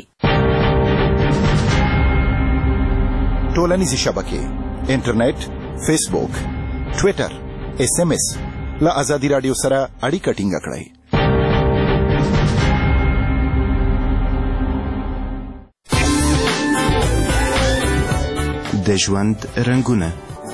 ټولنیزې شبکې، انټرنیټ، فیسبوک، ټویټر، اس ام اس له ازادي راډیو سره اړیکه ټینګه کړئ. د ژوند رنګونه.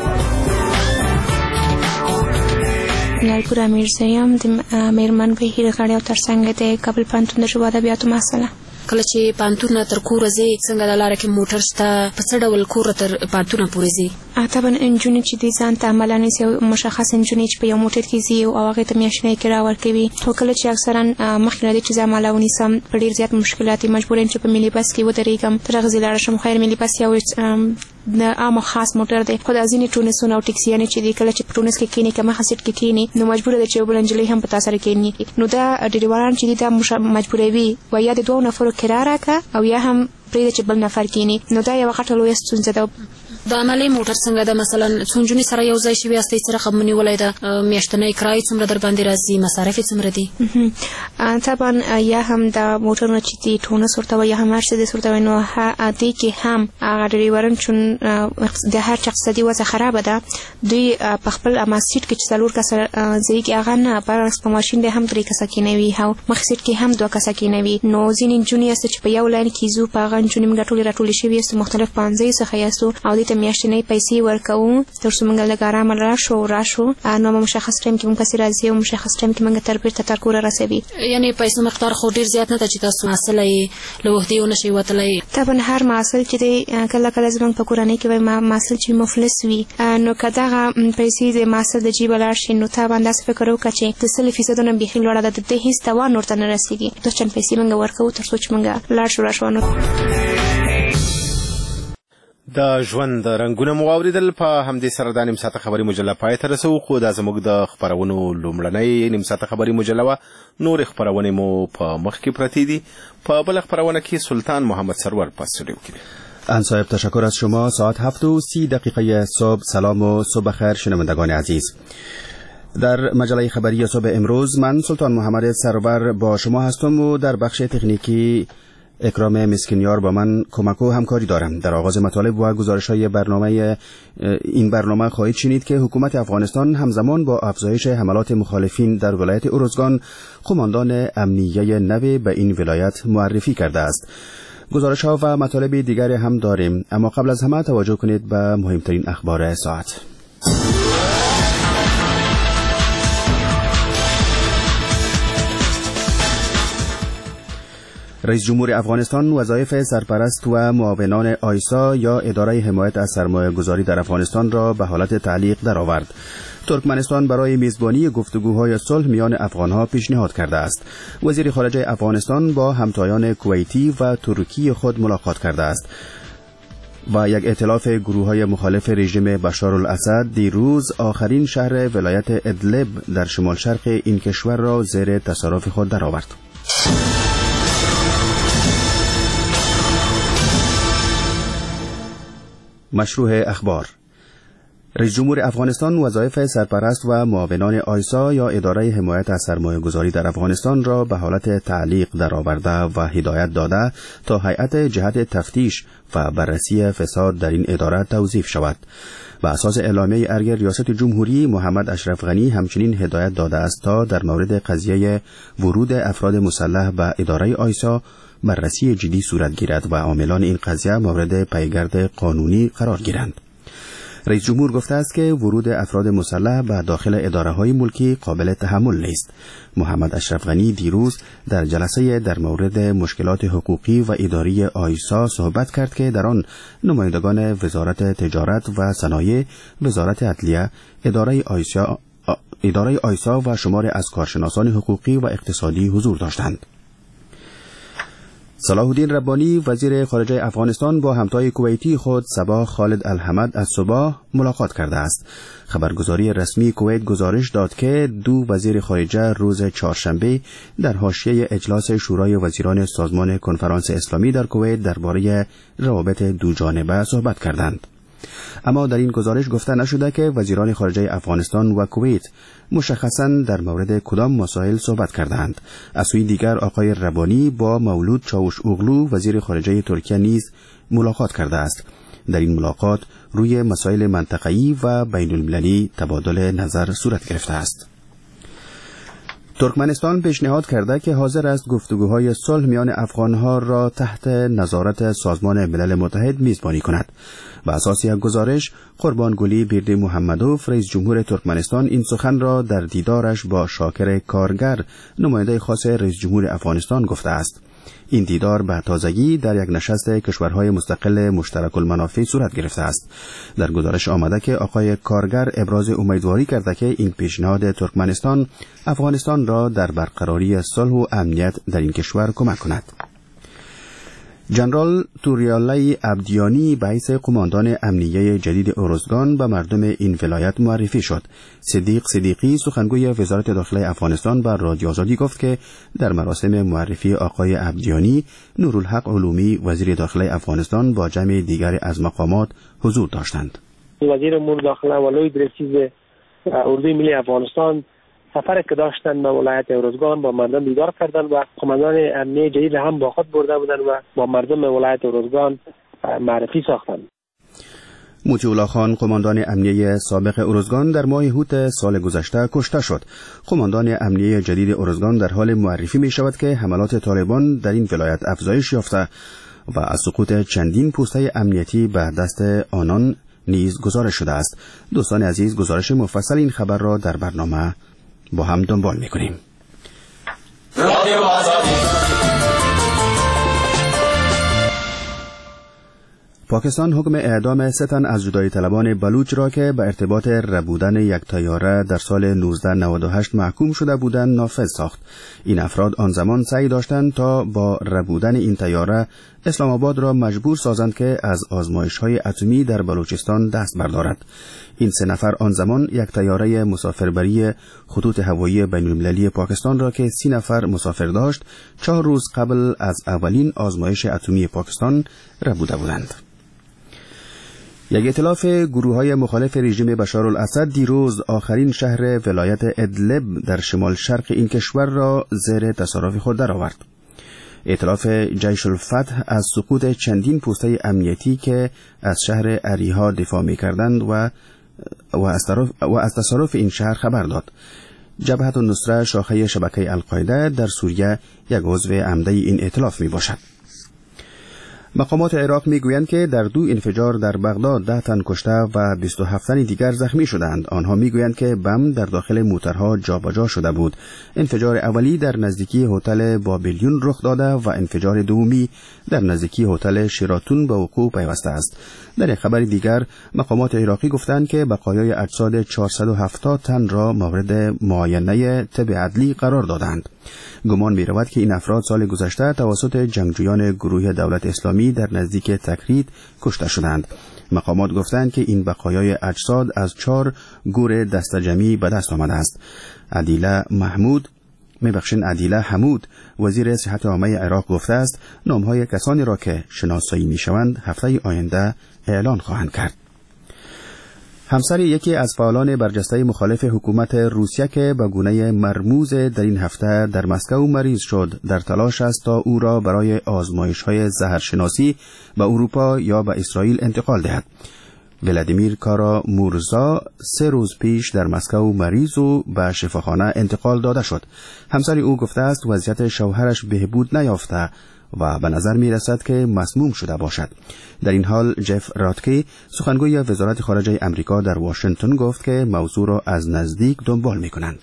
نالپور امیرزی یم، د میرمن بهیر غړی او ترڅنګ د کابل پوهنتون د ژبو ادبیاتو محصله. کله چې پانتون تر کور ځي څنګه د لار کې موټر شته په څه ډول کور تر پانتون پورې ځي؟ طبعا انجونې چې د ځان ته عمله نیسي او مشخص انجونې چې په یو موټر کې ځي او هغې ته میاشتنۍ کرایه ورکوي، خو کله چې اکثرا مخکې له دې چې زه عمله ونیسم په ډېر زیات مشکلات مجبور یم چې په ملي بس کې ودرېږم، تر هغه ځای لاړه شم. خیر ملي بس یو د عام او خاص موټر دی، خو د ځینې ټونسونه او ټکسیانې چې دي کله چې په ټونس کې کښېني که مخه سیټ کې کښېني نو مجبوره ده چې یو بله نجلۍ هم په تا سره کښېني، نو دا ډریوران چې دي دا مجبوروي و یا د دوو نفرو کرایه راکړه او یا هم پرېږده چې بل نفر کښېني، نو دا یوه غټه لویه ستونزه ده. د عملي موټر څنګه ده؟ مثلا څو نجونې سره یو ځای شوي یاستئ، څه رقم نیولی ده، میاشتنۍ کرایې څومره در باندې راځي، مصارف یې څومره دي؟ طبعا یا هم د موټرونه چې دي ټونس ورته وایي یا هم مرسډس ورته وایي، نو دې کې هم هغه ډریوران چون د هر چا اقتصادي وضع خرابه ده، دوی په خپل اما سیټ کې چې څلور کسه ځایږي هغه نه برعکس په ماشین دی هم درې کسه کښېنوي او مخکې سیټ کې هم دوه کسه کښېنوي. نو ځینې نجونې یاستو چې په یو لاین کې ځو، په هغه نجونې موږ ټولې راټولې شوي یاستو، مختلف پوهنځیو څخه یاستو او دې ته میاشتنی پیسې ورکوو تر څو موږ لږ آرام راشو راشو نو مشخص ټایم کې موږ پسې راځي او مشخص ټایم کې موږ تر بیرته تر کوره رسوي. یعنی پیسو مقدار خو ډیر زیات نه ده چې تاسو محصل یې له وحدې ونشئ وتلی. طبعا هر محصل چې دی کله کله زموږ په کورنۍ کې وایي محصل چې مفلس وي نو که دغه پیسې د محصل د جیبه لاړ شي نو طبعا داسې فکر وکړه چې د سلو فیصدو نه بیخي لوړه ده، د دې هېڅ توان ورته نه رسېږي. دوه چند پیسې موږ ورکوو تر څو چې موږ لاړ شو راشو. د ژوند رنګونه مو واوریدل. په همدې سره د نیم ساعته خبري مجله پای ته رسو، خو دا زموږ د خبرونو لومړنۍ نیم ساعته خبري مجله وه. نور خبرونه مو په مخ کې پرتې دي. په بل خبرونه کې سلطان محمد سرور په استودیو کې. ان صاحب تشکر از شما. ساعت هفت و سی دقیقه صبح. سلام و صبح خیر شنوندگان عزیز. در مجله خبری صبح امروز من سلطان محمد سرور با شما هستم و در بخش تکنیکی اکرام مسکینیار با من کمک و همکاری دارم. در آغاز مطالب و گزارش‌های برنامه این برنامه خواهید شنید که حکومت افغانستان همزمان با افزایش حملات مخالفین در ولایت ارزگان قماندان امنیه نو به این ولایت معرفی کرده است. گزارش‌ها و مطالب دیگری هم داریم، اما قبل از همه توجه کنید به مهمترین اخبار ساعت. رئیس جمهور افغانستان وظایف سرپرست و معاونان آیسا یا اداره حمایت از سرمایه گذاری در افغانستان را به حالت تعلیق درآورد. ترکمنستان برای میزبانی گفتگوهای صلح میان افغانها پیشنهاد کرده است. وزیر خارجه افغانستان با همتایان کویتی و ترکی خود ملاقات کرده است. و یک ائتلاف گروه‌های مخالف رژیم بشار الاسد دیروز آخرین شهر ولایت ادلب در شمال شرق این کشور را زیر تصرف خود درآورد. مشروع اخبار. رئیس جمهور افغانستان وظایف سرپرست و معاونان آیسا یا اداره حمایت از سرمایه گذاری در افغانستان را به حالت تعلیق درآورده و هدایت داده تا هیئت جهت تفتیش و بررسی فساد در این اداره توظیف شود. بر اساس اعلامیه ارگ ریاست جمهوری، محمد اشرف غنی همچنین هدایت داده است تا در مورد قضیه ورود افراد مسلح به اداره آیسا بررسی جدی صورت گیرد و عاملان این قضیه مورد پیگرد قانونی قرار گیرند. رئیس جمهور گفته است که ورود افراد مسلح به داخل اداره‌های ملکی قابل تحمل نیست. محمد اشرف غنی دیروز در جلسه در مورد مشکلات حقوقی و اداری آیسا صحبت کرد که در آن نمایندگان وزارت تجارت و صنایع، وزارت عدلیه، اداره آیسا، اداره آیسا و شماری از کارشناسان حقوقی و اقتصادی حضور داشتند. صلاح الدین ربانی وزیر خارجه افغانستان با همتای کویتی خود صباح خالد الحمد از صبح ملاقات کرده است. خبرگزاری رسمی کویت گزارش داد که دو وزیر خارجه روز چهارشنبه در حاشیه اجلاس شورای وزیران سازمان کنفرانس اسلامی در کویت درباره روابط دو جانبه صحبت کردند. اما در این گزارش گفته نشده که وزیران خارجه افغانستان و کویت مشخصاً در مورد کدام مسائل صحبت کردند. از سوی دیگر آقای ربانی با مولود چاوش اوغلو وزیر خارجه ترکیه نیز ملاقات کرده است. در این ملاقات روی مسائل منطقه‌ای و بین المللی تبادل نظر صورت گرفته است. ترکمنستان پیشنهاد کرده که حاضر است گفتگوهای صلح میان افغانها را تحت نظارت سازمان ملل متحد میزبانی کند. و اساس یک گزارش، قربانگلی بیردی محمدوف رئیس جمهور ترکمنستان این سخن را در دیدارش با شاکر کارگر نماینده خاص رئیس جمهور افغانستان گفته است. این دیدار به تازگی در یک نشست کشورهای مستقل مشترک المنافع صورت گرفته است. در گزارش آمده که آقای کارگر ابراز امیدواری کرده که این پیشنهاد ترکمنستان افغانستان را در برقراری صلح و امنیت در این کشور کمک کند. جنرال توریالای عبدیانی به حیث قماندان امنیه جدید ارزگان به مردم این ولایت معرفی شد. صدیق صدیقی سخنگوی وزارت داخله افغانستان به رادیو آزادی گفت که در مراسم معرفی آقای عبدیانی، نورالحق علومی وزیر داخله افغانستان با جمع دیگر از مقامات حضور داشتند. وزیر امور داخله ولید رئیس اردوی ملی افغانستان سفر که داشتن به ولایت ارزگان با مردم دیدار کردن و قماندان امنیه جدید هم با خود برده بودن و با مردم ولایت ارزگان معرفی ساختند. موتی الله خان قماندان امنیه سابق ارزگان در ماه هوت سال گذشته کشته شد. قماندان امنیه جدید ارزگان در حال معرفی می شود که حملات طالبان در این ولایت افزایش یافته و از سقوط چندین پوسته امنیتی به دست آنان نیز گزارش شده است. دوستان عزیز، گزارش مفصل این خبر را در برنامه با هم دنبال می‌کنیم. پاکستان حکم اعدام سه تن از جدایی طلبان بلوچ را که به ارتباط ربودن یک طیاره در سال نوزده نود و هشت محکوم شده بودند نافذ ساخت. این افراد آن زمان سعی داشتند تا با ربودن این طیاره اسلام آباد را مجبور سازند که از آزمایش‌های اتمی در بلوچستان دست بردارد. این سه نفر آن زمان یک طیاره مسافربری خطوط هوایی بین‌المللی پاکستان را که سی نفر مسافر داشت چهار روز قبل از اولین آزمایش اتمی پاکستان ربوده بودند. یک ائتلاف گروه‌های مخالف رژیم بشارالاسد دیروز آخرین شهر ولایت ادلب در شمال شرق این کشور را زیر تصرف خود درآورد. ائتلاف جیش الفتح از سقوط چندین پوسته امنیتی که از شهر اریحا دفاع می‌کردند و و از, و از تصرف این شهر خبر داد. جبهت النصره شاخه شبکه القاعده در سوریه یک عضو عمده این ائتلاف میباشد. مقامات عراق میگویند که در دو انفجار در بغداد ده تن کشته و بیست و هفت تن دیگر زخمی شدند. آنها میگویند که بم در داخل موترها جابجا شده بود. انفجار اولی در نزدیکی هتل بابلیون رخ داده و انفجار دومی در نزدیکی هتل شیراتون به وقوع پیوسته است. در یک خبر دیگر مقامات عراقی گفتند که بقایای اجساد چهارصد و هفتاد تن را مورد معاینه طب عدلی قرار دادند. گمان می رود که این افراد سال گذشته توسط جنگجویان گروه دولت اسلامی در نزدیک تکرید کشته شدند. مقامات گفتند که این بقایای اجساد از چهار گور دستجمعی به دست آمده است. عدیله محمود میبخشین عدیله حمود وزیر صحت عامه عراق گفته است نامهای کسانی را که شناسایی میشوند هفته آینده اعلان خواهند کرد. همسر یکی از فعالان برجسته مخالف حکومت روسیه که به گونه مرموز در این هفته در مسکو مریض شد در تلاش است تا او را برای آزمایش‌های زهرشناسی به اروپا یا به اسرائیل انتقال دهد. ولادیمیر کارامورزا سه روز پیش در مسکو مریض و به شفاخانه انتقال داده شد. همسر او گفته است وضعیت شوهرش بهبود نیافته و به نظر می رسد که مسموم شده باشد. در این حال جف راتکی سخنگوی وزارت خارجه امریکا در واشنگتن گفت که موضوع را از نزدیک دنبال می کنند.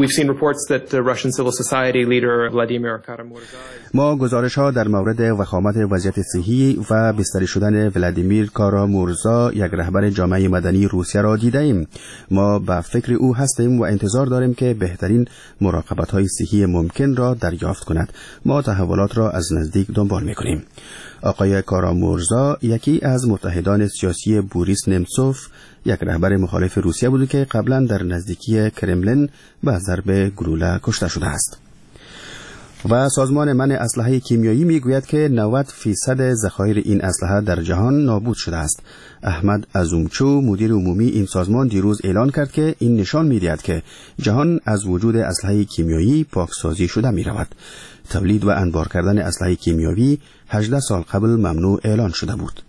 ما گزارش‌ها در مورد وخامت وضعیت صحی و بستری شدن ولادیمیر کارامورزا یک رهبر جامعه مدنی روسیه را دیدیم. ما به فکر او هستیم و انتظار داریم که بهترین مراقبت‌های صحی ممکن را دریافت کند. ما تحولات را از نزدیک دنبال می‌کنیم. آقای کارامورزا یکی از متحدان سیاسی بوریس نمتسوف یک رهبر مخالف روسیه بود که قبلا در نزدیکی کرملین به ضرب گلوله کشته شده است. و سازمان منع اسلحه کیمیایی میگوید که نود فیصد ذخایر این اسلحه در جهان نابود شده است. احمد ازومچو مدیر عمومی این سازمان دیروز اعلان کرد که این نشان می‌دهد که جهان از وجود اسلحه کیمیایی پاکسازی شده می‌رود. تولید و انبار کردن اسلحه کیمیایی هجده سال قبل ممنوع اعلان شده بود.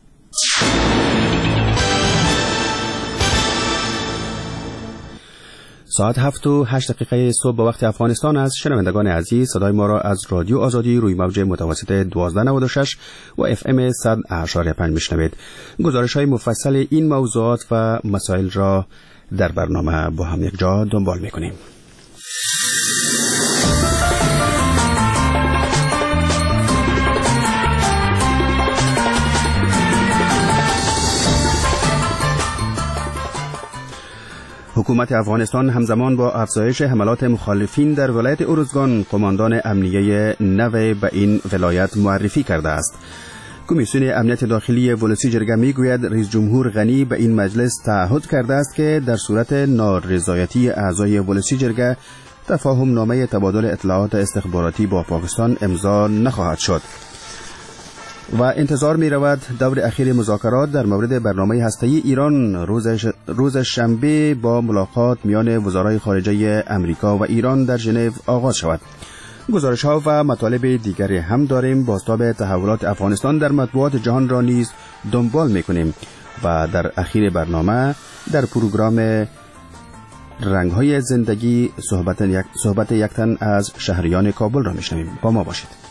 ساعت هفت و هشت دقیقه صبح به وقت افغانستان است. شنوندگان عزیز، صدای ما را از رادیو آزادی روی موج متوسط دوازده نود و شش و اف ام صد اشاریه پنج میشنوید. گزارش های مفصل این موضوعات و مسائل را در برنامه با هم یک جا دنبال میکنیم. حکومت افغانستان همزمان با افزایش حملات مخالفین در ولایت ارزگان قماندان امنیه نو به این ولایت معرفی کرده است. کمیسیون امنیت داخلی ولسی جرگه میگوید رئیس جمهور غنی به این مجلس تعهد کرده است که در صورت نارضایتی اعضای ولسی جرگه تفاهم نامه تبادل اطلاعات استخباراتی با پاکستان امضا نخواهد شد. و انتظار می رود دور اخیر مذاکرات در مورد برنامه هسته‌ای ایران روز, ش... روز شنبه با ملاقات میان وزرای خارجه امریکا و ایران در ژنو آغاز شود. گزارش ها و مطالب دیگری هم داریم. بازتاب تحولات افغانستان در مطبوعات جهان را نیز دنبال می کنیم و در اخیر برنامه در پروگرام رنگ های زندگی صحبت یک, صحبت یک تن از شهریان کابل را می شنویم. با ما باشید.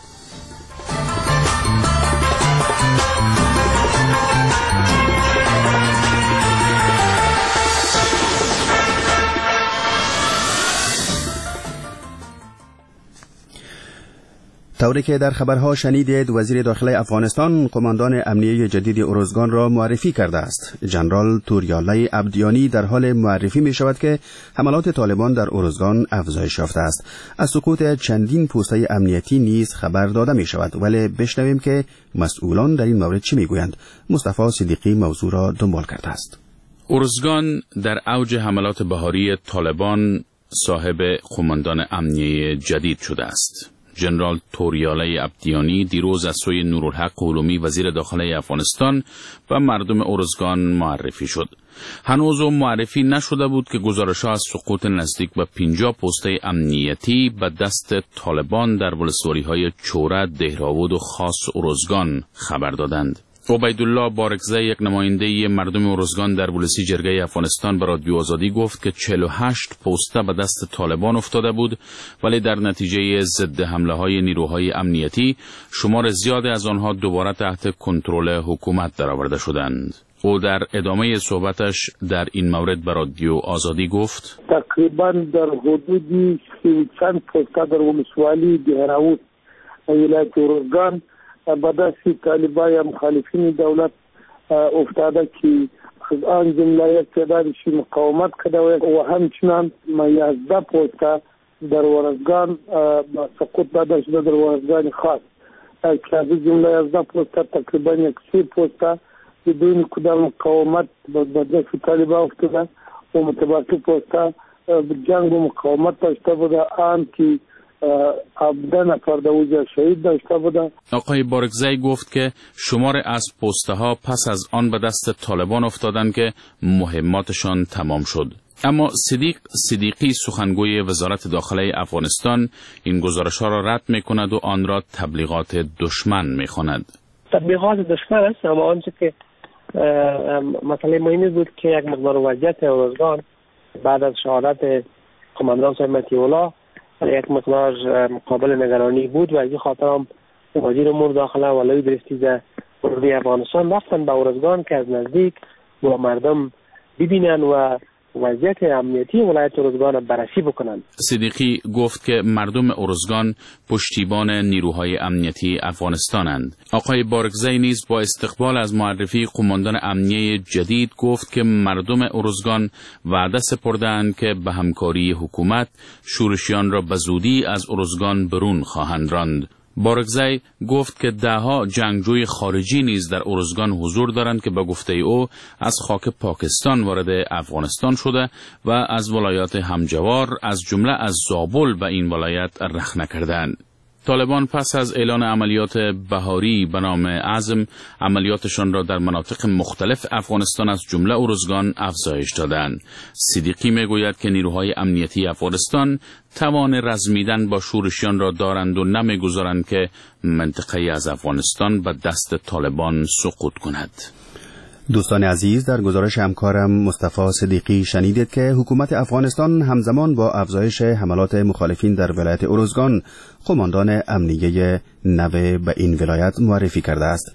طوری که در خبرها شنیدید، وزیر داخله افغانستان قماندان امنیه جدید ارزگان را معرفی کرده است. ژنرال توریالای عبدیانی در حال معرفی می شود که حملات طالبان در ارزگان افزایش یافته است. از سقوط چندین پوسته امنیتی نیز خبر داده می شود، ولی بشنویم که مسئولان در این مورد چه می گویند. مصطفی صدیقی موضوع را دنبال کرده است. ارزگان در اوج حملات بهاری طالبان صاحب قماندان امنیه جدید شده است. ژنرال توریالای عبدیانی دیروز از سوی نورالحق علومی وزیر داخله افغانستان و مردم ارزگان معرفی شد. هنوز معرفی نشده بود که گزارش‌ها از سقوط نزدیک به پنجاه پسته امنیتی به دست طالبان در ولسوالی‌های چوره، دهراود و خاص ارزگان خبر دادند. عبیدالله بارکزی، یک نماینده مردم ارزگان در ولسی جرگه افغانستان، به رادیو آزادی گفت که چهل و هشت پوسته به دست طالبان افتاده بود، ولی در نتیجه ضد حمله های نیروهای امنیتی شمار زیادی از آنها دوباره تحت کنترل حکومت درآورده شدند. او در ادامه صحبتش در این مورد به رادیو آزادی گفت: تقریبا در حدود چند پوسته در ولسوالی دهراود ولایت ارزگان به دست طالبای مخالفین دولت افتاده که از آن جمله یک تعدادشی مقاومت کرده و همچنان یازده پوسته در ورزگان سقوط داده شده در ورزگان خاص که از جمله یازده پوسته تقریبا یک سی پوسته بدون کدام مقاومت به دست طالبا افتاده و متباقی پوسته جنگ و مقاومت داشته بوده، آن که عبده نفر دوزه شهید داشته بوده. آقای بارکزی گفت که شمار از پسته ها پس از آن به دست طالبان افتادند که مهماتشان تمام شد. اما صدیق صدیقی، سخنگوی وزارت داخله افغانستان، این گزارش ها را رد می کند و آن را تبلیغات دشمن می خواند. تبلیغات دشمن است، اما آنچه که مسئله مهمی بود که یک مقدار وضعیت ارزگان بعد از شهادت قماندان صاحب مطیع الله یک مقدار مقابل نگرانی بود و از این خاطر هم وزیر امور داخله ولای درستیز اردوی افغانستان رفتن به ارزگان که از نزدیک با مردم ببینن و وضعیت امنیتی ولایت ارزگان بررسی بکنن. صدیقی گفت که مردم ارزگان پشتیبان نیروهای امنیتی افغانستانند. آقای بارکزی نیز با استقبال از معرفی قماندان امنیه جدید گفت که مردم ارزگان وعده سپردند که به همکاری حکومت شورشیان را به زودی از ارزگان برون خواهند راند. بارکزی گفت که دهها جنگجوی خارجی نیز در ارزگان حضور دارند که به گفته او از خاک پاکستان وارد افغانستان شده و از ولایات همجوار از جمله از زابل به این ولایت رخنه کردند. طالبان پس از اعلان عملیات بهاری به نام عزم عملیاتشان را در مناطق مختلف افغانستان از جمله ارزگان افزایش دادند. صدیقی میگوید که نیروهای امنیتی افغانستان توان رزمیدن با شورشیان را دارند و نمیگذارند که منطقه از افغانستان به دست طالبان سقوط کند. دوستان عزیز، در گزارش همکارم مصطفی صدیقی شنیدید که حکومت افغانستان همزمان با افزایش حملات مخالفین در ولایت ارزگان قماندان امنیه نو به این ولایت معرفی کرده است.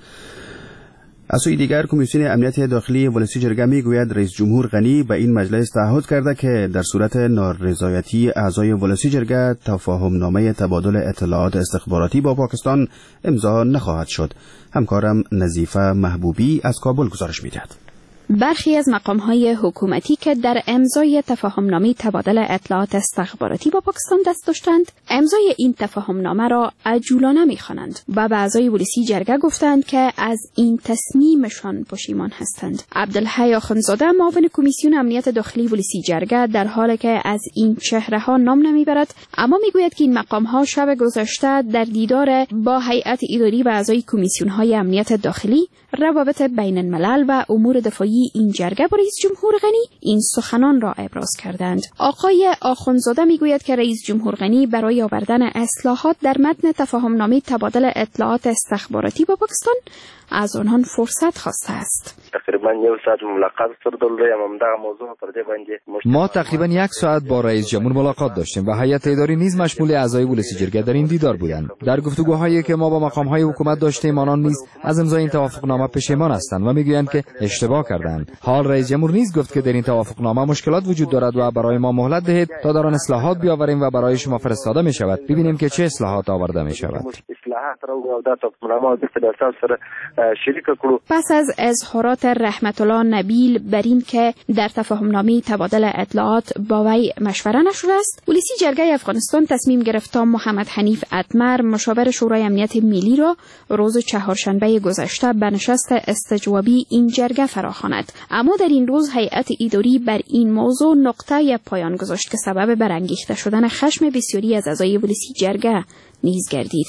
از سوی دیگر کمیسیون امنیت داخلی ولسی جرگه میگوید رئیس جمهور غنی به این مجلس تعهد کرده که در صورت نارضایتی اعضای ولسی جرگه تفاهم نامه تبادل اطلاعات استخباراتی با پاکستان امضا نخواهد شد. همکارم نظیفه محبوبی از کابل گزارش میدهد. برخی از مقام‌های حکومتی که در امضای تفاهمنامه تبادل اطلاعات استخباراتی با پاکستان دست داشتند، امضای این تفاهمنامه را عجولانه می‌خوانند و به اعضای ولسی جرگه گفتند که از این تصمیمشان پشیمان هستند. عبدالحی آخوندزاده، معاون کمیسیون امنیت داخلی ولسی جرگه، در حالی که از این چهره‌ها نام نمیبرد، اما میگوید که این مقام‌ها شب گذشته در دیدار با هیئت اداری و اعضای کمیسیون‌های امنیت داخلی، روابط بین الملل و امور دفاعی این جرگه با رئیس جمهور غنی این سخنان را ابراز کردند. آقای آخوندزاده میگوید که رئیس جمهور غنی برای آوردن اصلاحات در متن تفاهمنامه تبادل اطلاعات استخباراتی با پاکستان از آنان فرصت خواسته است. تقریبا یو ساعت ملاقات سره درلودیم همدغه موضوع پر دې باندې ما تقریبا یک ساعت با رئیس جمهور ملاقات داشتیم و هیئت اداری نیز مشمول اعضای ولسی جرگه در این دیدار بودند. در گفتگوهایی که ما با مقام‌های حکومت داشتیم آنان نیز از امضای این توافقنامه پشیمان هستند و میگویند که اشتباه کردند. حال رئیس جمهور نیز گفت که در این توافقنامه مشکلات وجود دارد و برای ما مهلت دهید تا در آن اصلاحات بیاوریم و برای شما فرستاده می شود. ببینیم که چه اصلاحات آورده می شود. پس از اظهارات رحمت الله نبیل بر این که در تفاهمنامه تبادل اطلاعات با وی مشوره نشده است، ولسی جرگه افغانستان تصمیم گرفت تا محمد حنیف اتمر مشاور شورای امنیت ملی را روز چهارشنبه گذشته به نشست استجوابی این جرگه فراخواند. اما در این روز هیئت اداری بر این موضوع نقطه پایان گذاشت که سبب برانگیخته شدن خشم بسیاری از اعضای ولسی جرگه نیز گردید.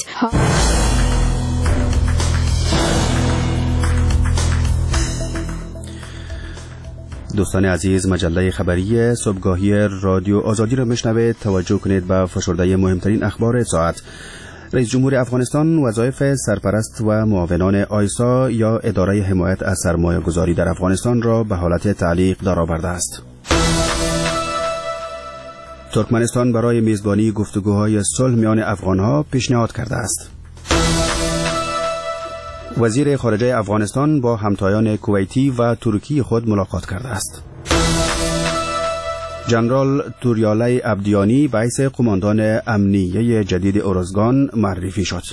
دوستان عزیز، مجله خبری صبحگاهی رادیو آزادی را میشنوید. توجه کنید به فشرده مهمترین اخبار ساعت. رئیس جمهور افغانستان وظایف سرپرست و معاونان آیسا یا اداره حمایت از سرمایه گذاری در افغانستان را به حالت تعلیق درآورده است. ترکمنستان برای میزبانی گفتگوهای صلح میان افغانها پیشنهاد کرده است. وزیر خارجه افغانستان با همتایان کویتی و ترکی خود ملاقات کرده است. جنرال توریالی عبدیانی به حیث قماندان امنیه جدید ارزگان معرفی شد.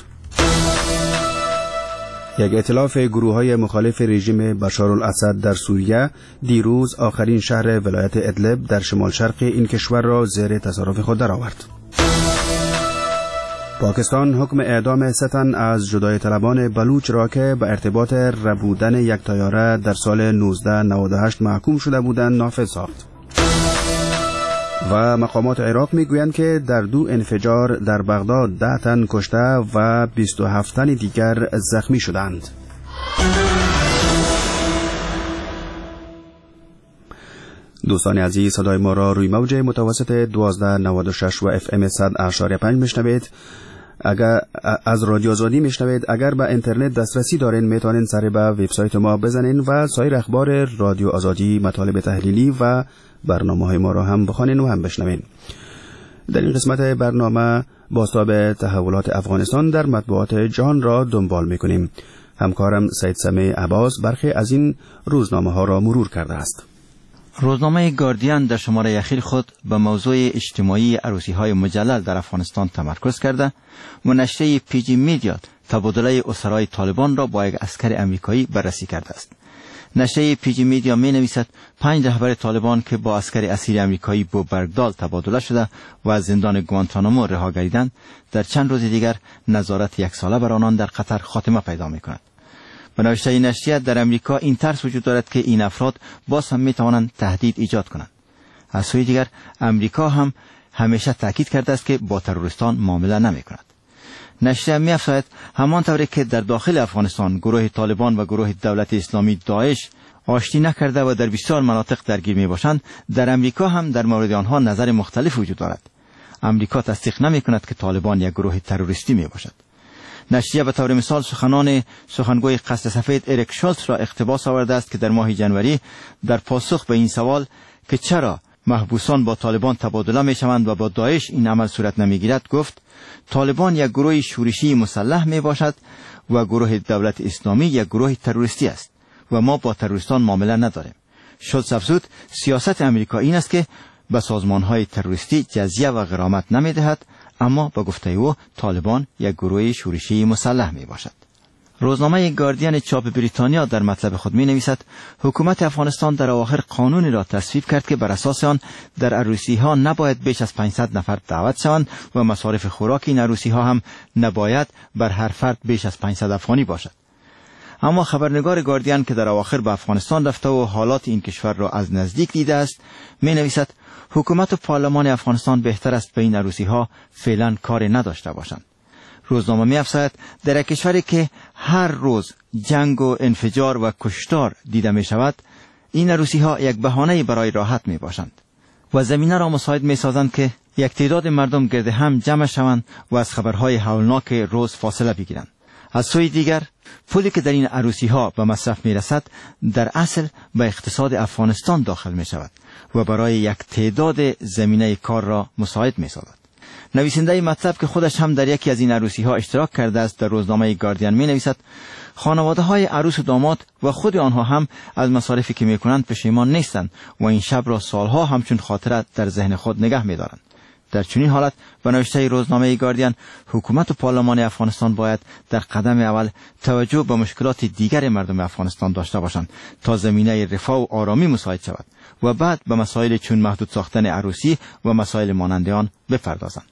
یک ائتلاف گروه‌های مخالف رژیم بشارالاسد در سوریه دیروز آخرین شهر ولایت ادلب در شمال شرق این کشور را زیر تصرف خود درآورد. پاکستان حکم اعدام سه تن از جدای طلبان بلوچ را که به ارتباط ربودن یک طیاره در سال نوزده نود و هشت محکوم شده بودند نافذ ساخت. و مقامات عراق میگویند که در دو انفجار در بغداد ده تن کشته و بیست و هفت تن دیگر زخمی شدند. دوستان عزیز، صدای ما را روی موج متوسط دوازده نود و شش و اف ام صد اشاری پنج میشنوید. اگر از رادیو آزادی میشنوید، اگر به اینترنت دسترسی دارین میتونین سر به وبسایت ما بزنین و سایر اخبار رادیو آزادی، مطالب تحلیلی و برنامه‌های ما را هم بخوانین و هم بشنوین. در این قسمت برنامه بازتاب تحولات افغانستان در مطبوعات جهان را دنبال میکنیم. همکارم سید سمیع عباس برخی از این روزنامه ها را مرور کرده است. روزنامه گاردین در شماره اخیر خود به موضوع اجتماعی عروسی های مجلل در افغانستان تمرکز کرده و نشریه پی جی میدیا تبادله اسرای طالبان را با یک عسکر امریکایی بررسی کرده است. نشریه پی جی میدیا می نویسد پنج رهبر طالبان که با عسکر اسیر امریکایی بو برگدال تبادله شده و از زندان گوانتانامو رها گردیدند، در چند روز دیگر نظارت یک ساله بر آنان در قطر خاتمه پیدا می کند. به نوشته نشریه در امریکا این ترس وجود دارد که این افراد باز هم می توانند تهدید ایجاد کنند. از سوی دیگر امریکا هم همیشه تاکید کرده است که با تروریستان معامله نمی کند. نشریه می افزاید همانطوری که در داخل افغانستان گروه طالبان و گروه دولت اسلامی داعش آشتی نکرده و در بسیار مناطق درگیر می باشند، در امریکا هم در مورد آنها نظر مختلف وجود دارد. امریکا تصدیق نمی کند که طالبان یک گروه تروریستی می باشد. نشریه به طور مثال سخنان سخنگوی قصد سفید اریک شالتز را اقتباس آورده است که در ماه ژانویه در پاسخ به این سوال که چرا محبوسان با طالبان تبادله می شوند و با داعش این عمل صورت نمی گیرد گفت طالبان یک گروه شورشی مسلح می باشد و گروه دولت اسلامی یک گروه تروریستی است و ما با تروریستان معامله نداریم. شالتز افزود سیاست امریکا این است که به سازمان‌های تروریستی جزیه و غرامت نمی دهد، اما با گفته او طالبان یک گروه شورشی مسلح می باشد. روزنامه گاردین چاپ بریتانیا در مطلب خود می نویسد حکومت افغانستان در اواخر قانونی را تصویب کرد که بر اساس آن در عروسی ها نباید بیش از پانصد نفر دعوت شوند و مصارف خوراک این عروسی ها هم نباید بر هر فرد بیش از پانصد افغانی باشد. اما خبرنگار گاردین که در اواخر به افغانستان رفته و حالات این کشور را از نزدیک دیده است می نویسد حکومت و پارلمان افغانستان بهتر است به این عروسی ها فعلا کار نداشته باشند. روزنامه می افزاید در یک کشوری که هر روز جنگ و انفجار و کشتار دیده می شود، این عروسی ها یک بهانه برای راحت می باشند و زمینه را مساعد می سازند که یک تعداد مردم گرد هم جمع شوند و از خبرهای هولناک روز فاصله بگیرند. از سوی دیگر پولی که در این عروسی ها به مصرف می رسد در اصل به اقتصاد افغانستان داخل می شود و برای یک تعداد زمینه کار را مساعد می سازد. نویسنده مطلب که خودش هم در یکی از این عروسی ها اشتراک کرده است در روزنامه گاردین می نویسد خانواده های عروس و داماد و خود آنها هم از مصارفی که می کنند پشیمان نیستند و این شب را سالها همچون خاطره در ذهن خود نگه می دارند. در چنین حالت به نوشته روزنامه گاردین حکومت و پارلمان افغانستان باید در قدم اول توجه به مشکلات دیگر مردم افغانستان داشته باشند تا زمینه رفاه و آرامی مساعد شود و بعد به مسائل چون محدود ساختن عروسی و مسائل مانند آن بپردازند.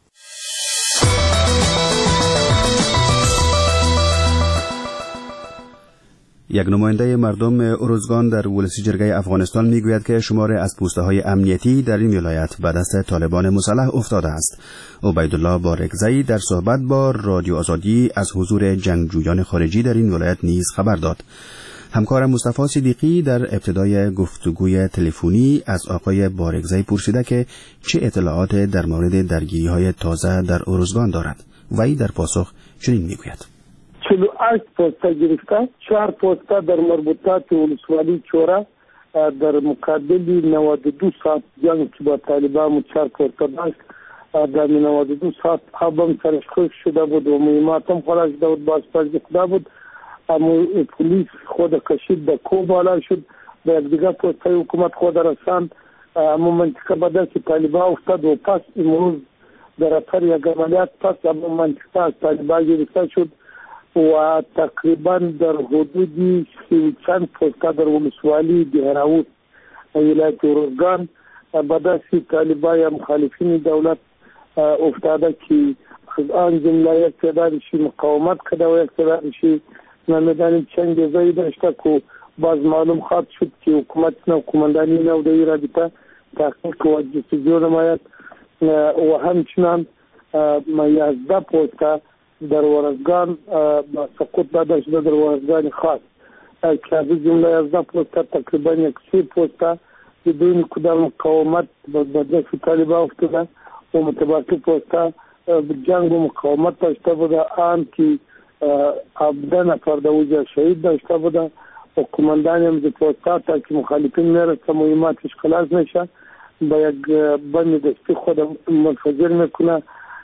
یک نماینده مردم ارزگان در ولسی جرگه افغانستان میگوید که شمار از پوسته های امنیتی در این ولایت به دست طالبان مسلح افتاده است. عبیدالله بارکزئی در صحبت با رادیو آزادی از حضور جنگجویان خارجی در این ولایت نیز خبر داد. همکارم مصطفی صدیقی در ابتدای گفتگوی تلفنی از آقای بارکزئی پرسیده که چه اطلاعات در مورد درگیری های تازه در ارزگان دارد. وی در پاسخ چنین میگوید: چلو هشت پوسته گرفته، چهار پوسته در مربوطات ولسوالی چوره در مقابل نود و دو ساعت جنگ که با طالبان چهار پوسته داشت. در نود و دو ساعت آبم سرش خوش شده بود و مهمات هم خلاص شده بود، باز پرگفته بود. اما پولیس خود کشید در کو بالا شد، به یک دیگه پوسته حکومت خود رساند. اما منطقه بده که طالبان افتاد و پس امروز در اثر یک عملیات پس اما منطقه از طالبان گرفته شد و تقریبا در حدود سی چند پوسته در ولسوالی دهراوت ولایت ارزگان به دست طالبان یا مخالفین دولت افتاده که از آن جمله یک تعدادشی مقاومت کرده و یک تعدادشی نمیدانیم چند جزایی داشته که باز معلوم خواهد شد که حکومت نو کماندانی نو در این رابطه تحقیق و جستجو نماید و همچنان یازده پوسته در ورزگان سقوط داده شده در ورزگان خاص که از جمله یازده پوسته تقریبا یک سی پوسته بدون کدام مقاومت به دست طالبان افتاده و متباقی پوسته جنگ و مقاومت داشته بوده. آن که ده نفر در اوجه شهید داشته بوده و کماندانی هم در پوسته تا که مخالفین میرسه مهماتش خلاص نشه با یک بند دستی خود منفجر میکنه.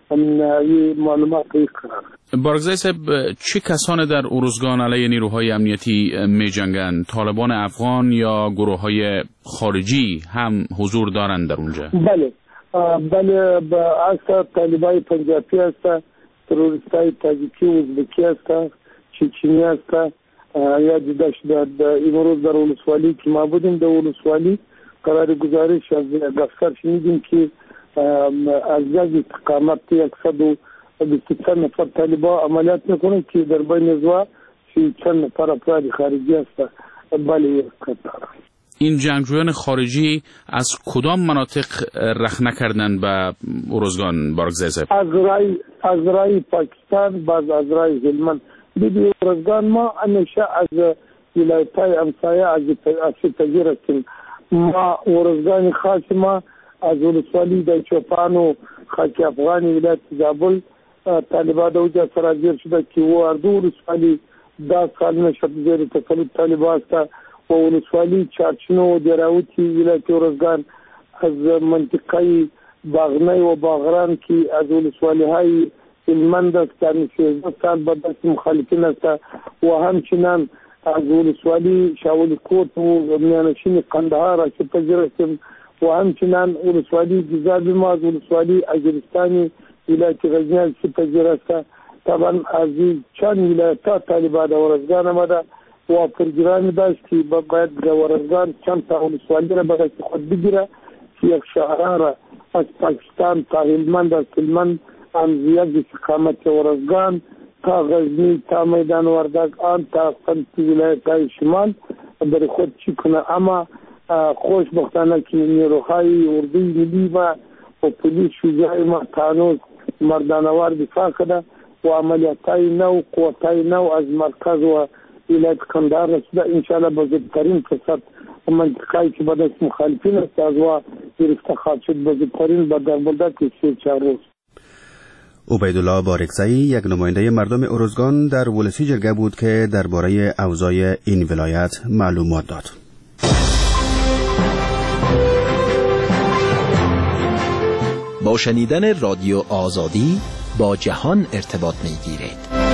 معلومات بارکزئی صاحب، چه کسانی در ارزگان علیه نیروهای امنیتی می جنگند؟ طالبان افغان یا گروه های خارجی هم حضور دارند در اونجا؟ بله بله اصلا طالبای پنجابی هست، تروریستای تاجیکی و ازبکی هست، چچنی هست. یا دیده شده امروز در ولسوالی که ما بودیم در ولسوالی قرار گزارش از افسر شنیدیم که از یک استقامت یکصد و بیست نفر طالبان عملیات میکنه که در بین زوا سی چند نفر افراد خارجی هست. بله این جنگجویان خارجی از کدام مناطق رخنه کردن به ارزگان بارکزئی صاحب؟ از رای از رای پاکستان، بعض از رای هلمند. دیدی ارزگان ما همیشه از ولایت‌های همسایه از تجیر هستیم. ما ارزگان خاص ما از ولسوالی در چوپان و خاک افغانی ولایت زابل طالبان در اوجه سرازیر شده که و اردو ولسوالی ده سال نشد زیر تسلط طالبان است و ولسوالی چارچنو و دراوتی ولایت ارزگان از منطقه باغنی و باغران که از ولسوالی های هلمند است که سیزده سال به دست مخالفین است و همچنان از ولسوالی شاولی کوت و میانشین قندهار است پذیر هستیم و همچنان ولسوالی جزابی ما از ولسوالی اجرستانی ولایت غزنی است پذیر است. طبعا از چند ولایت طالبان در ارزگان آمده و پرگرانی داشت که باید در ارزگان چند تا ولسوالی را به دست خود بگیره که یک شهرها را از پاکستان تا هلمند، از هلمند هم زیاد استقامت ارزگان تا غزنی تا میدان وردک آن تا سمت ولایت های شمال برای خود چی کنه. اما خوشبختانه که نیروهای اردوی ملی و پلیس شجاع ما تانوز مردانوار دفاع کرده و عملیاتای نو قوتای نو از مرکز و ولایت قندهار رسیده. انشاءالله به زودترین فرصت منطقه‌ای که به دست مخالفین است از وا گرفته خواهد شد، به زودترین به در مدت سی چهار روز. عبیدالله بارکزئی یک نماینده مردم ارزگان در ولسی جرگه بود که درباره اوضاع این ولایت معلومات داد. با شنیدن رادیو آزادی با جهان ارتباط می‌گیرید.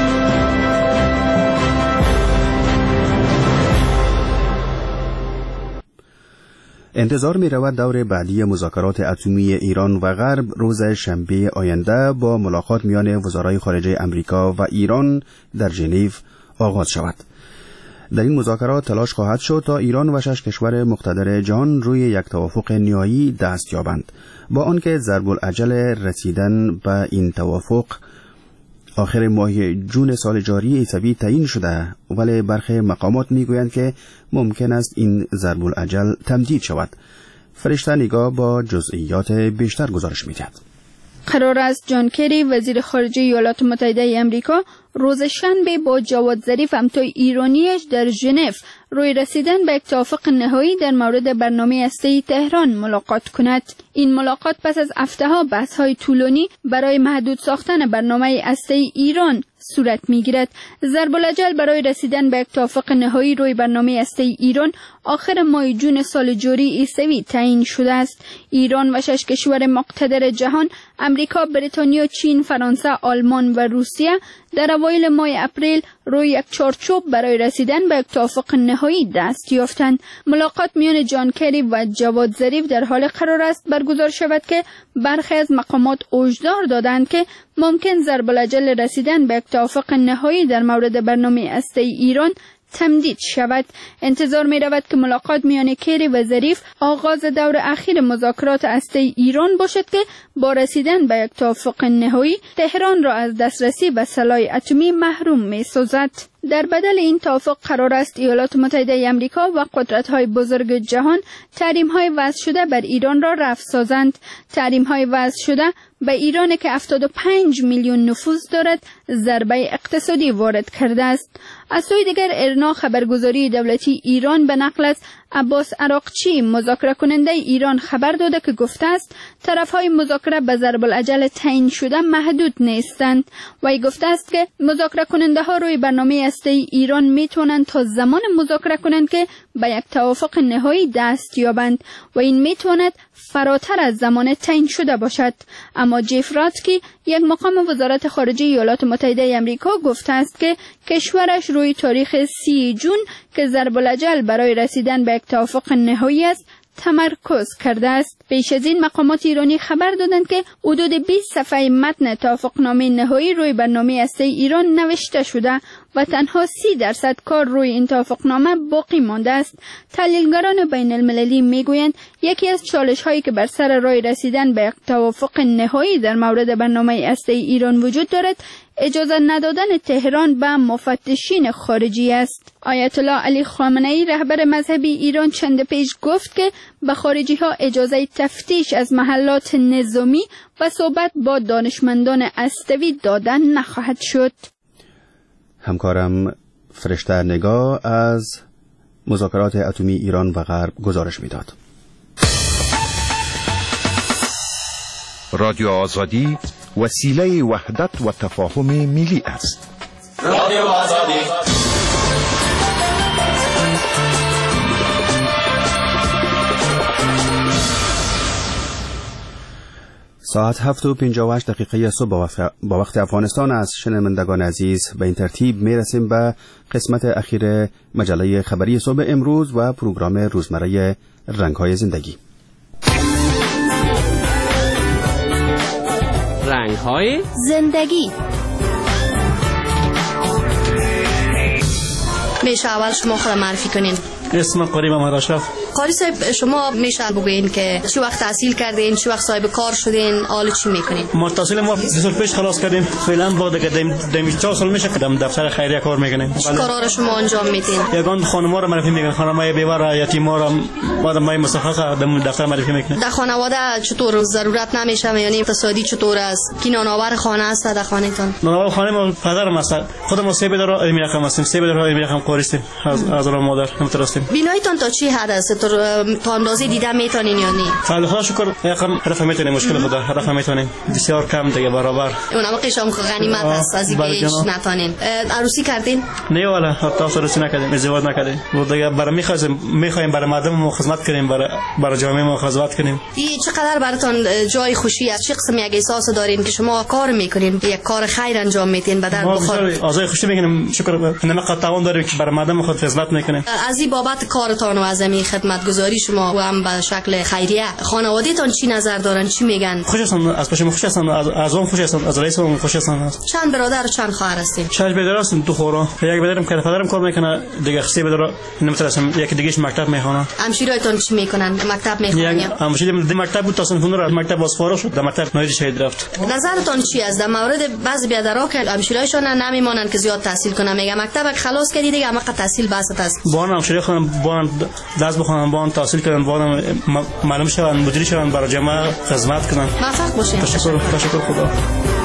انتظار می رود دور بعدی مذاکرات اتمی ایران و غرب روز شنبه آینده با ملاقات میان وزرای خارجه امریکا و ایران در ژنو آغاز شود. در این مذاکرات تلاش خواهد شد تا ایران و شش کشور مقتدر جهان روی یک توافق نهایی دست یابند، با آنکه ضرب الاجل رسیدن به این توافق آخر ماه جون سال جاری عیسوی تعیین شده، ولی برخی مقامات میگویند که ممکن است این ضرب الاجل تمدید شود. فرشته نگاه با جزئیات بیشتر گزارش میدهد. قرار است جان کری وزیر خارجه ایالات متحده امریکا روز شنبه با جواد ظریف همتای ایرانیش در ژنو روی رسیدن به یک توافق نهایی در مورد برنامه هسته‌ای تهران ملاقات کند. این ملاقات پس از هفته‌ها بحث‌های طولانی برای محدود ساختن برنامه هسته‌ای ایران صورت می‌گیرد. ضرب الاجل برای رسیدن به یک توافق نهایی روی برنامه هسته‌ای ایران آخر ماه جون سال جاری عیسوی تعیین شده است. ایران و شش کشور مقتدر جهان، امریکا، بریتانیا، چین، فرانسه، آلمان و روسیه در اوایل ماه اپریل روی یک چارچوب برای رسیدن به یک توافق نهایی دست یافتند. ملاقات میان جان کری و جواد ظریف در حال قرار است برگزار شود که برخی از مقامات هشدار دادند که ممکن ضرب الاجل رسیدن به یک توافق نهایی در مورد برنامه هسته‌ای ایران تمدید شود. انتظار می رود که ملاقات میان کری و ظریف آغاز دور اخیر مذاکرات هسته‌ای ایران باشد که با رسیدن به یک توافق نهایی تهران را از دسترسی به سلاح اتمی محروم می سازد. در بدل این توافق قرار است ایالات متحده آمریکا و قدرت‌های بزرگ جهان تحریم‌های وضع شده بر ایران را رفع سازند. تحریم‌های وضع شده به ایران که هفتاد و پنج میلیون نفوذ دارد ضربه اقتصادی وارد کرده است. از سوی دیگر ارنا خبرگزاری دولتی ایران به نقل از عباس عراقچی مذاکره کننده ایران خبر داده که گفته است طرف‌های مذاکره به ضرب الاجل تعیین شده محدود نیستند. وی گفته است که مذاکره کننده ها روی برنامه هسته‌ای ایران می توانند تا زمان مذاکره کنند که به یک توافق نهایی دست یابند و این می تواند فراتر از زمان تعیین شده باشد. اما جف راتکی یک مقام وزارت خارجه ایالات متحده آمریکا گفته است که کشورش روی تاریخ سی جون که ضرب الاجل برای رسیدن به یک توافق نهایی است تمرکز کرده است. پیش از این مقامات ایرانی خبر دادند که حدود بیست صفحه متن توافقنامه نهایی روی برنامه هسته‌ای ایران نوشته شده و تنها سی درصد کار روی این توافقنامه باقی مانده است. تحلیلگران بین المللی میگویند یکی از چالش هایی که بر سر راه رسیدن به یک توافق نهایی در مورد برنامه هسته‌ای ایران وجود دارد اجازه ندادن تهران به مفتشین خارجی است. آیت الله علی خامنه‌ای رهبر مذهبی ایران چند پیش گفت که به خارجی ها اجازه تفتیش از محلات نظامی و صحبت با دانشمندان هسته‌ای دادن نخواهد شد. همکارم فرشته نگاه از مذاکرات اتمی ایران و غرب گزارش میداد. رادیو آزادی وسیله وحدت و تفاهم ملی است. رادیو آزادی ساعت هفت و پنجاه و هشت دقیقه صبح با وقت افغانستان است. شنوندگان عزیز، به این ترتیب می رسیم به قسمت اخیر مجله خبری صبح امروز و پروگرام روزمره رنگ‌های زندگی. رنگ‌های زندگی. میشه اول شما خود معرفی کنین؟ اسم قریب مراشف. قاری صاحب، شما میشه بگوین که چه وقت تحصیل کردین، چه وقت صاحب کار شدین، حال چی میکنین؟ ما تحصیل ما سه سال پیش خلاص کردیم. فعلا با دیگه دیم چهار سال میشه که دفتر خیریه کار میکنیم. چه کارا رو شما انجام میدین؟ یگان خانم‌ها رو معرفی میکنن، خانم‌های بیوار، یتیم‌ها رو بعد ما مستحق دفتر معرفی میکنن. در خانواده چطور ضرورت نمیشه؟ یعنی اقتصادی چطور است؟ کی نانآور خانه است در خانه‌تون؟ نانآور خانه ما پدرم است. خودم سه پدر رو میرقم هستیم. سه پدر رو میرقم کارستیم. از از مادر مترستیم. بینایتون تا چی حد است؟ دکتر تا اندازه دیده میتونین یا نه؟ خدا شکر یکم رفع میتونیم، مشکل خدا رفع میتونیم، بسیار کم دیگه برابر. اون هم قیشم غنیمت هست از اینکه نتونین. عروسی کردین؟ نه والا تا عروسی نکردیم، ازدواج نکردیم. و دیگه برای میخوایم میخوایم برای مردم ما خدمت کنیم، برای برای جامعه ما خدمت کنیم. این چقدر براتون جای خوشی است؟ چه قسم یک احساس دارین که شما کار میکنین، یک کار خیر انجام میدین به در بخور؟ آزای خوشی میکنیم، شکر نمک توان داریم که برای مردم خود خدمت میکنیم. از این بابت کارتان و از این خدمتگزاری شما و هم به شکل خیریه خانواده‌تان چی نظر دارن، چی میگن؟ خوش هستن، از پشم خوش هستن، از از اون خوش هستن، از رئیس اون خوش هستن. چند برادر و چند خواهر هستین؟ چند برادر هستن، دو خورا. یک برادرم که پدرم کار میکنه، دیگه سه برادر نمیتونم، یک دیگهش مکتب میخونه. همشیرایتان چی میکنن؟ مکتب میخونن؟ همشیرم در مکتب بود، تاسن فنور مکتب باز فارغ شد، در مکتب نوید شهید رفت. نظرتان چی است در مورد بعضی برادرها که همشیرایشان نمیمونن که زیاد تحصیل کنن، میگه مکتب خلاص کردی دیگه همه تحصیل بسط است. بان همشیره خونم، بان درس بخونن، بان تحصیل کنن، بان معلم شون، مدیر شون، برای جامعه خدمت کنن. موفق باشین. تشکر، تشکر خدا.